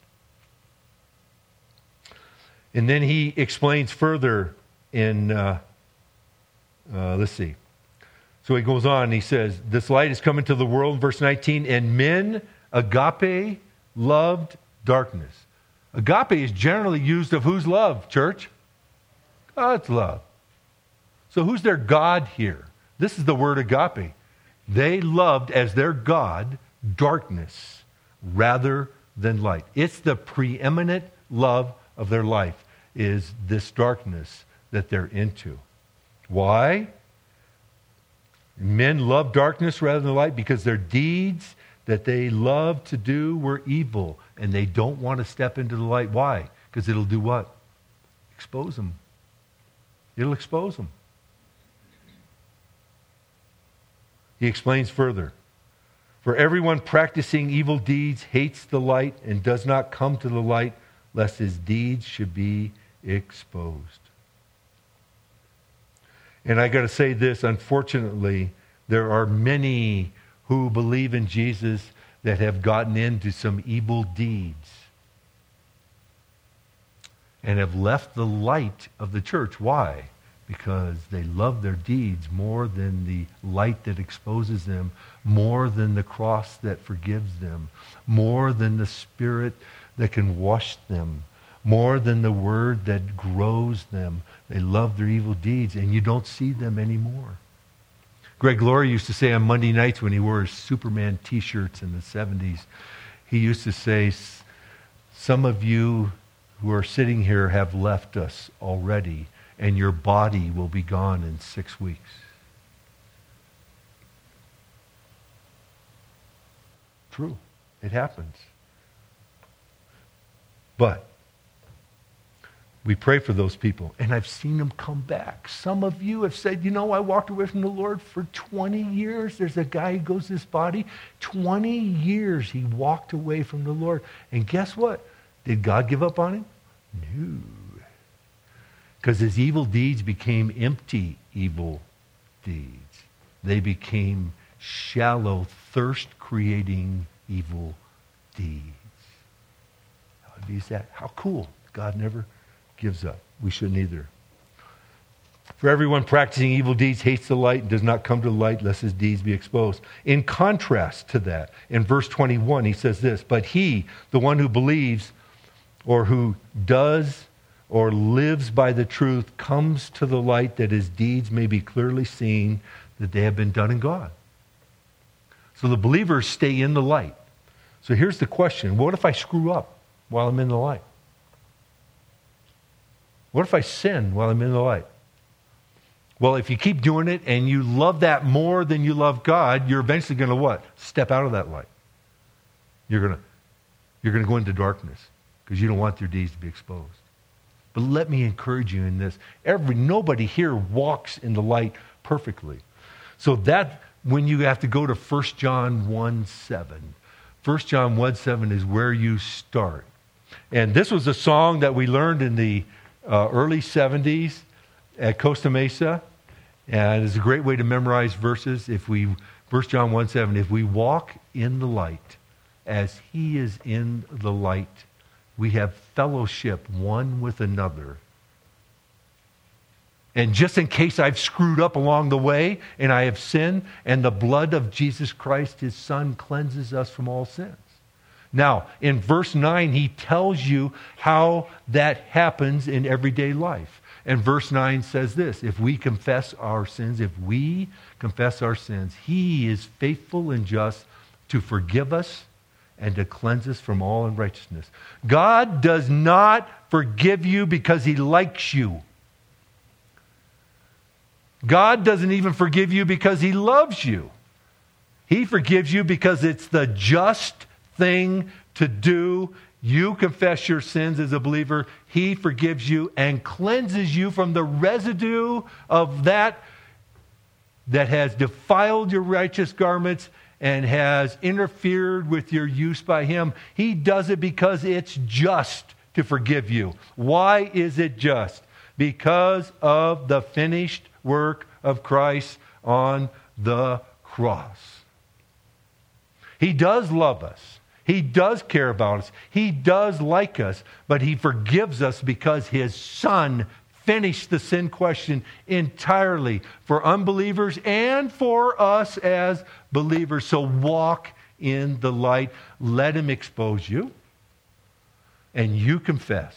And then he explains further in, let's see. So he goes on, and he says, this light is come into the world, verse 19, and men, agape, loved darkness. Agape is generally used of whose love, church? God's love. So who's their God here? This is the word agape. They loved as their God darkness rather than light. It's the preeminent love of their life, is this darkness that they're into. Why? Men love darkness rather than light because their deeds that they love to do were evil, and they don't want to step into the light. Why? Because it'll do what? Expose them. It'll expose them. He explains further. For everyone practicing evil deeds hates the light and does not come to the light, lest his deeds should be exposed. And I got to say this, unfortunately, there are many who believe in Jesus that have gotten into some evil deeds and have left the light of the church. Why? Because they love their deeds more than the light that exposes them, more than the cross that forgives them, more than the Spirit that can wash them, more than the Word that grows them. They love their evil deeds, and you don't see them anymore. Greg Laurie used to say on Monday nights when he wore his Superman t-shirts in the 70s, he used to say, some of you who are sitting here have left us already, and your body will be gone in 6 weeks. True. It happens. But we pray for those people, and I've seen them come back. Some of you have said, I walked away from the Lord for 20 years. There's a guy who goes this body. 20 years he walked away from the Lord. And guess what? Did God give up on him? No. Because his evil deeds became empty evil deeds. They became shallow, thirst-creating evil deeds. How is that? How cool. God never gives up. We shouldn't either. For everyone practicing evil deeds hates the light and does not come to the light lest his deeds be exposed. In contrast to that, in verse 21, he says this, but he, the one who believes or who does or lives by the truth, comes to the light that his deeds may be clearly seen that they have been done in God. So the believers stay in the light. So here's the question. What if I screw up while I'm in the light? What if I sin while I'm in the light? Well, if you keep doing it and you love that more than you love God, you're eventually going to what? Step out of that light. You're going to go into darkness because you don't want your deeds to be exposed. But let me encourage you in this. Nobody here walks in the light perfectly. So that when you have to go to 1 John 1:7. 1 John 1:7 is where you start. And this was a song that we learned in the early 70s at Costa Mesa, and it's a great way to memorize verses. 1 John 1:7, if we walk in the light as he is in the light, we have fellowship one with another, And just in case I've screwed up along the way and I have sinned, and the blood of Jesus Christ, his Son, cleanses us from all sins. Now, in verse 9, he tells you how that happens in everyday life. And verse 9 says this: if we confess our sins, he is faithful and just to forgive us and to cleanse us from all unrighteousness. God does not forgive you because he likes you. God doesn't even forgive you because he loves you. He forgives you because it's the just thing to do. You confess your sins as a believer. He forgives you and cleanses you from the residue of that has defiled your righteous garments and has interfered with your use by him. He does it because it's just to forgive you. Why is it just? Because of the finished work of Christ on the cross. He does love us. He does care about us. He does like us, but he forgives us because his Son finished the sin question entirely for unbelievers and for us as believers. So walk in the light. Let him expose you, and you confess.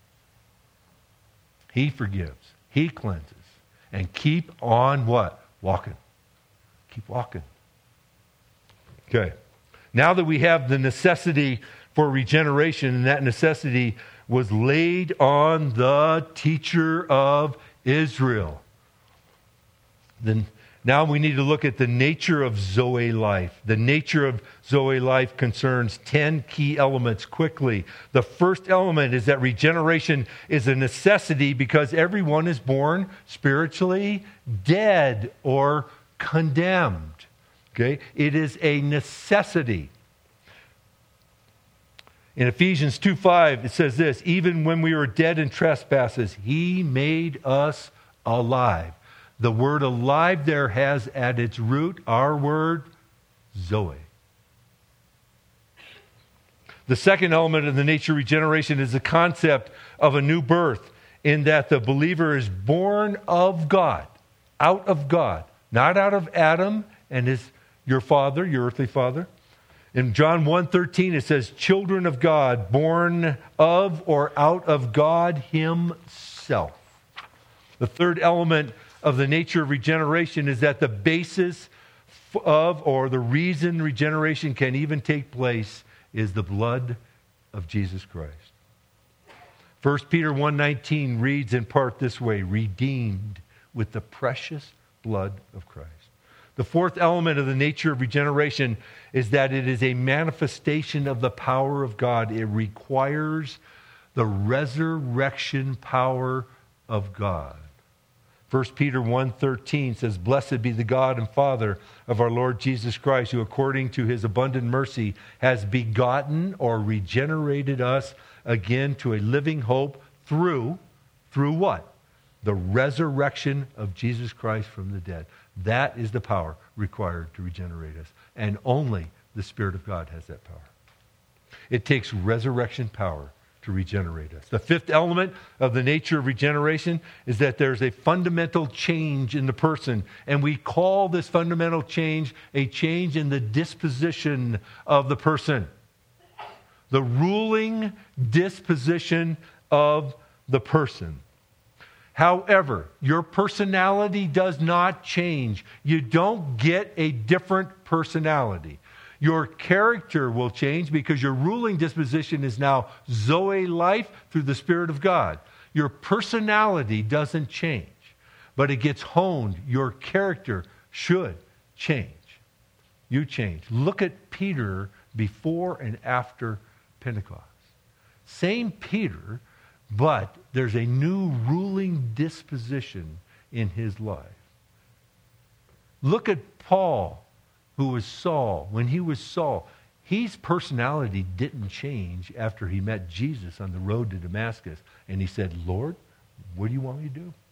He forgives. He cleanses. And keep on what? Walking. Keep walking. Okay. Now that we have the necessity for regeneration, and that necessity was laid on the teacher of Israel, then now we need to look at the nature of Zoe life. The nature of Zoe life concerns 10 key elements quickly. The first element is that regeneration is a necessity because everyone is born spiritually dead or condemned. Okay? It is a necessity. In Ephesians 2:5, it says this: even when we were dead in trespasses, he made us alive. The word alive there has at its root our word Zoe. The second element of the nature of regeneration is the concept of a new birth, in that the believer is born of God, out of God, not out of Adam and your father, your earthly father. In John 1:13, it says, children of God, born of or out of God himself. The third element of the nature of regeneration is that the basis of, or the reason regeneration can even take place, is the blood of Jesus Christ. 1 Peter 1:19 reads in part this way: redeemed with the precious blood of Christ. The fourth element of the nature of regeneration is that it is a manifestation of the power of God. It requires the resurrection power of God. 1 Peter 1:13 says, blessed be the God and Father of our Lord Jesus Christ, who according to his abundant mercy has begotten or regenerated us again to a living hope through what? The resurrection of Jesus Christ from the dead. That is the power required to regenerate us. And only the Spirit of God has that power. It takes resurrection power to regenerate us. The fifth element of the nature of regeneration is that there's a fundamental change in the person. And we call this fundamental change a change in the disposition of the person. The ruling disposition of the person. However, your personality does not change. You don't get a different personality. Your character will change because your ruling disposition is now Zoe life through the Spirit of God. Your personality doesn't change, but it gets honed. Your character should change. You change. Look at Peter before and after Pentecost. Same Peter, but there's a new ruling disposition in his life. Look at Paul, who was Saul. When he was Saul, his personality didn't change after he met Jesus on the road to Damascus. And he said, Lord, what do you want me to do?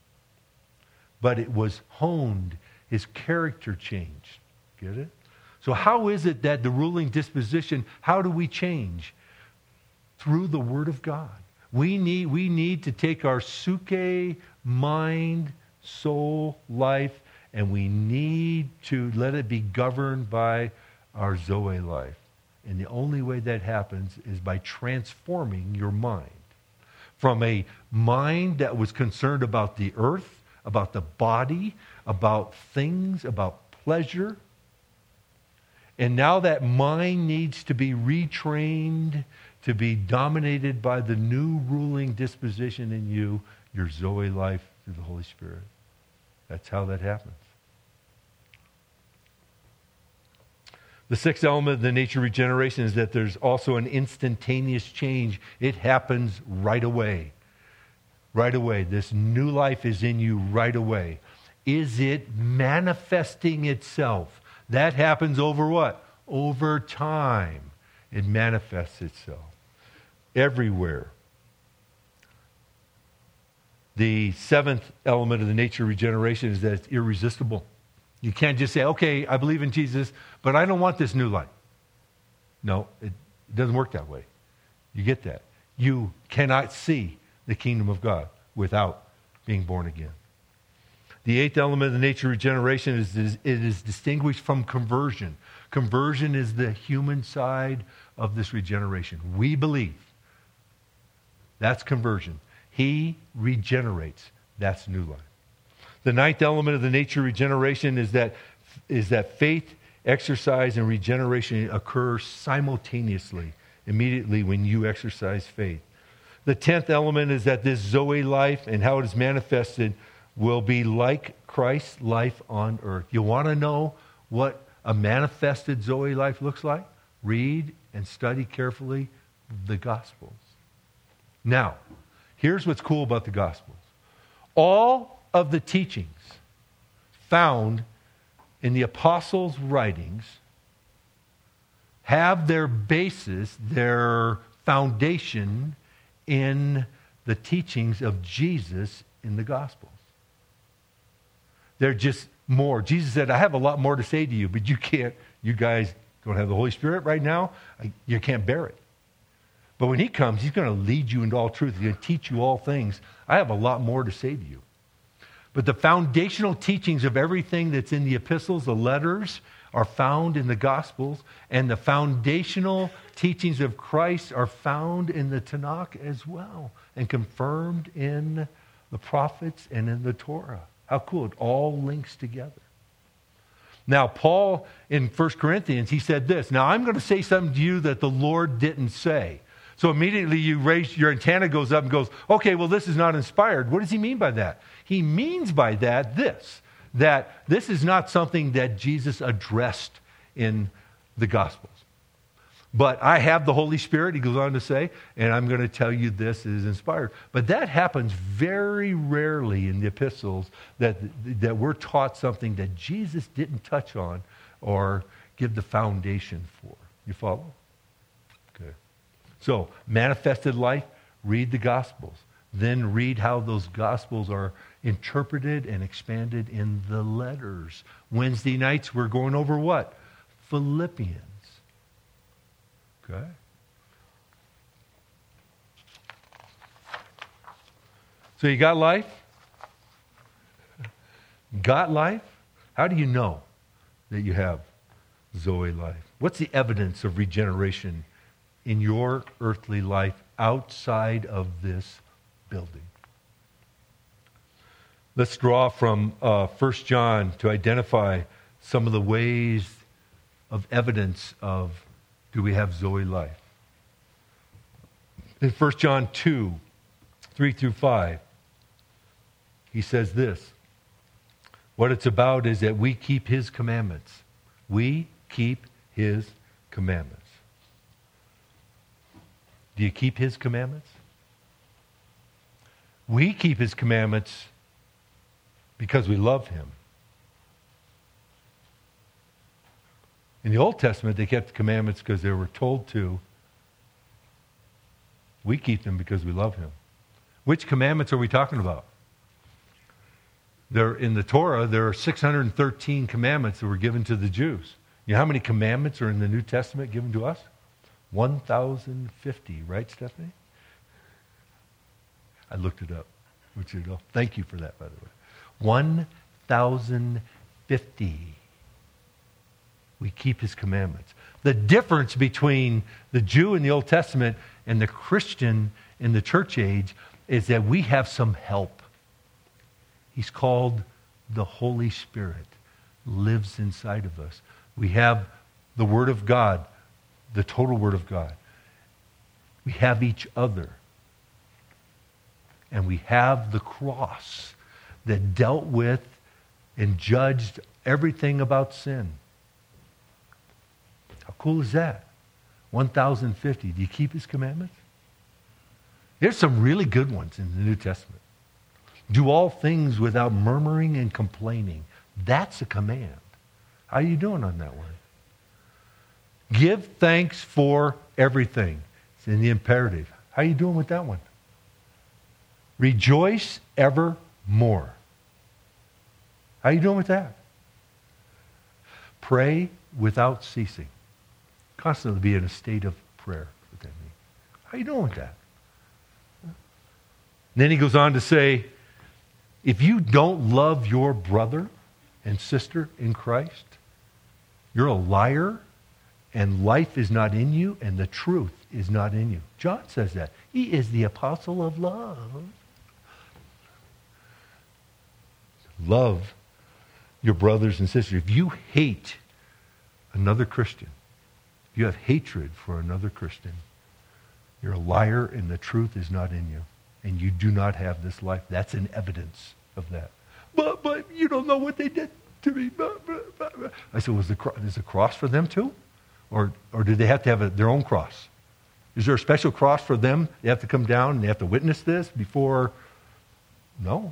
But it was honed. His character changed. Get it? So how is it that the ruling disposition, how do we change? Through the Word of God. We need to take our suke, mind, soul, life, and we need to let it be governed by our Zoe life. And the only way that happens is by transforming your mind from a mind that was concerned about the earth, about the body, about things, about pleasure. And now that mind needs to be retrained to be dominated by the new ruling disposition in you, your Zoe life through the Holy Spirit. That's how that happens. The sixth element of the nature of regeneration is that there's also an instantaneous change. It happens right away. Right away. This new life is in you right away. Is it manifesting itself? That happens over what? Over time. It manifests itself everywhere. The seventh element of the nature of regeneration is that it's irresistible. You can't just say, okay, I believe in Jesus, but I don't want this new life. No, it doesn't work that way. You get that. You cannot see the kingdom of God without being born again. The eighth element of the nature of regeneration is it is distinguished from conversion. Conversion is the human side of this regeneration. We believe. That's conversion. He regenerates. That's new life. The ninth element of the nature of regeneration is that faith, exercise, and regeneration occur simultaneously, immediately when you exercise faith. The 10th element is that this Zoe life and how it is manifested will be like Christ's life on earth. You want to know what a manifested Zoe life looks like? Read and study carefully the Gospels. Now, here's what's cool about the Gospels. All of the teachings found in the apostles' writings have their basis, their foundation in the teachings of Jesus in the Gospels. They're just more. Jesus said, I have a lot more to say to you, but you guys don't have the Holy Spirit right now. You can't bear it. But when he comes, he's going to lead you into all truth. He's going to teach you all things. I have a lot more to say to you. But the foundational teachings of everything that's in the epistles, the letters, are found in the Gospels. And the foundational teachings of Christ are found in the Tanakh as well. And confirmed in the prophets and in the Torah. How cool. It all links together. Now, Paul, in 1 Corinthians, he said this. Now, I'm going to say something to you that the Lord didn't say. So immediately your antenna goes up and goes, okay, well, this is not inspired. What does he mean by that? He means by that this is not something that Jesus addressed in the Gospels. But I have the Holy Spirit, he goes on to say, and I'm going to tell you this is inspired. But that happens very rarely in the epistles that we're taught something that Jesus didn't touch on or give the foundation for. You follow? Okay. So, manifested life, read the Gospels. Then read how those Gospels are interpreted and expanded in the letters. Wednesday nights, we're going over what? Philippians. Okay? So you got life? Got life? How do you know that you have Zoe life? What's the evidence of regeneration in your earthly life outside of this building? Let's draw from 1 John to identify some of the ways of evidence of do we have Zoe life. In 1 John 2, 3 through 5, he says this. What it's about is that we keep his commandments. We keep his commandments. Do you keep his commandments? We keep his commandments because we love him. In the Old Testament, they kept the commandments because they were told to. We keep them because we love him. Which commandments are we talking about? In the Torah, there are 613 commandments that were given to the Jews. You know how many commandments are in the New Testament given to us? 1,050, right, Stephanie? I looked it up. Which you know, thank you for that, by the way. 1,050. We keep his commandments. The difference between the Jew in the Old Testament and the Christian in the church age is that we have some help. He's called the Holy Spirit, lives inside of us. We have the Word of God, the total Word of God. We have each other. And we have the cross that dealt with and judged everything about sin. How cool is that? 1,050. Do you keep his commandments? There's some really good ones in the New Testament. Do all things without murmuring and complaining. That's a command. How are you doing on that one? Give thanks for everything. It's in the imperative. How are you doing with that one? Rejoice evermore. How are you doing with that? Pray without ceasing. Constantly be in a state of prayer. How are you doing with that? And then he goes on to say, if you don't love your brother and sister in Christ, you're a liar, and life is not in you, and the truth is not in you. John says that. He is the apostle of love. Love your brothers and sisters. If you hate another Christian, if you have hatred for another Christian, you're a liar and the truth is not in you. And you do not have this life. That's an evidence of that. But you don't know what they did to me. I said, is the cross for them too? Or did they have to have their own cross? Is there a special cross for them? They have to come down and they have to witness this before? No.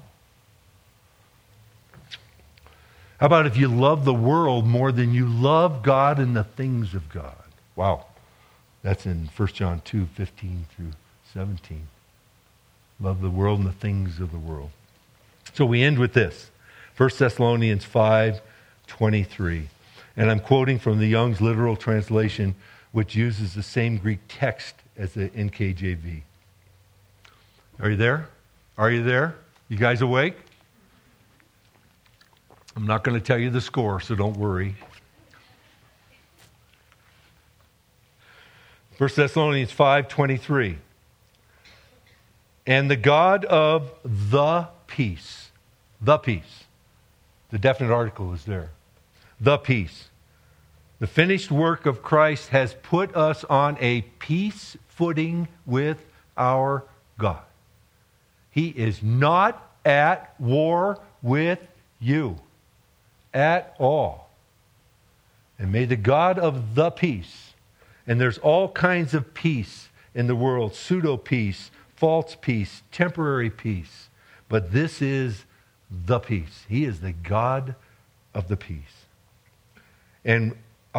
How about if you love the world more than you love God and the things of God? Wow. That's in 1 John 2, 15 through 17. Love the world and the things of the world. So we end with this. 1 Thessalonians 5:23. And I'm quoting from the Young's literal translation, which uses the same Greek text as the NKJV. Are you there? Are you there? You guys awake? I'm not going to tell you the score, so don't worry. 1 Thessalonians 5:23. And the God of the peace, the definite article is there, the peace. The finished work of Christ has put us on a peace footing with our God. He is not at war with you at all. And may the God of the peace, and there's all kinds of peace in the world, pseudo-peace, false peace, temporary peace, but this is the peace. He is the God of the peace. And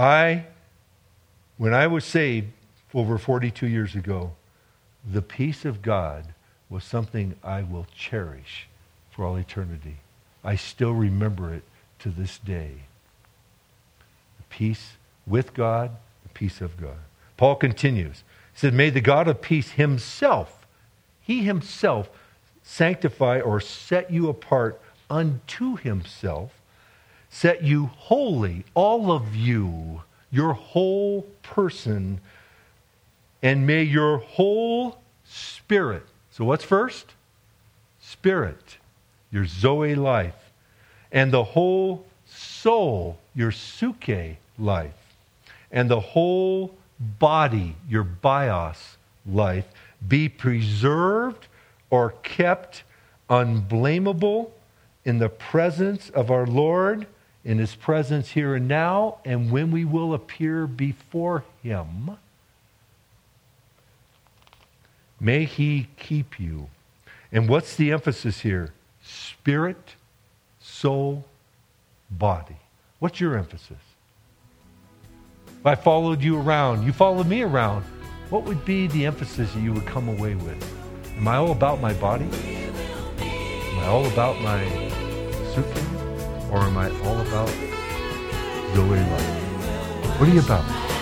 when I was saved over 42 years ago, the peace of God was something I will cherish for all eternity. I still remember it to this day. The peace with God, the peace of God. Paul continues. He said, may the God of peace himself, he himself, sanctify or set you apart unto himself, set you holy, all of you, your whole person, and may your whole spirit. So what's first? Spirit, your Zoe life, and the whole soul, your Suke life, and the whole body, your Bios life, be preserved or kept unblameable in the presence of our Lord, in his presence here and now, and when we will appear before him. May he keep you. And what's the emphasis here? Spirit, soul, body. What's your emphasis? If I followed you around, you followed me around, what would be the emphasis that you would come away with? Am I all about my body? Am I all about my suitcase? Or am I all about Zoe life? What are you about?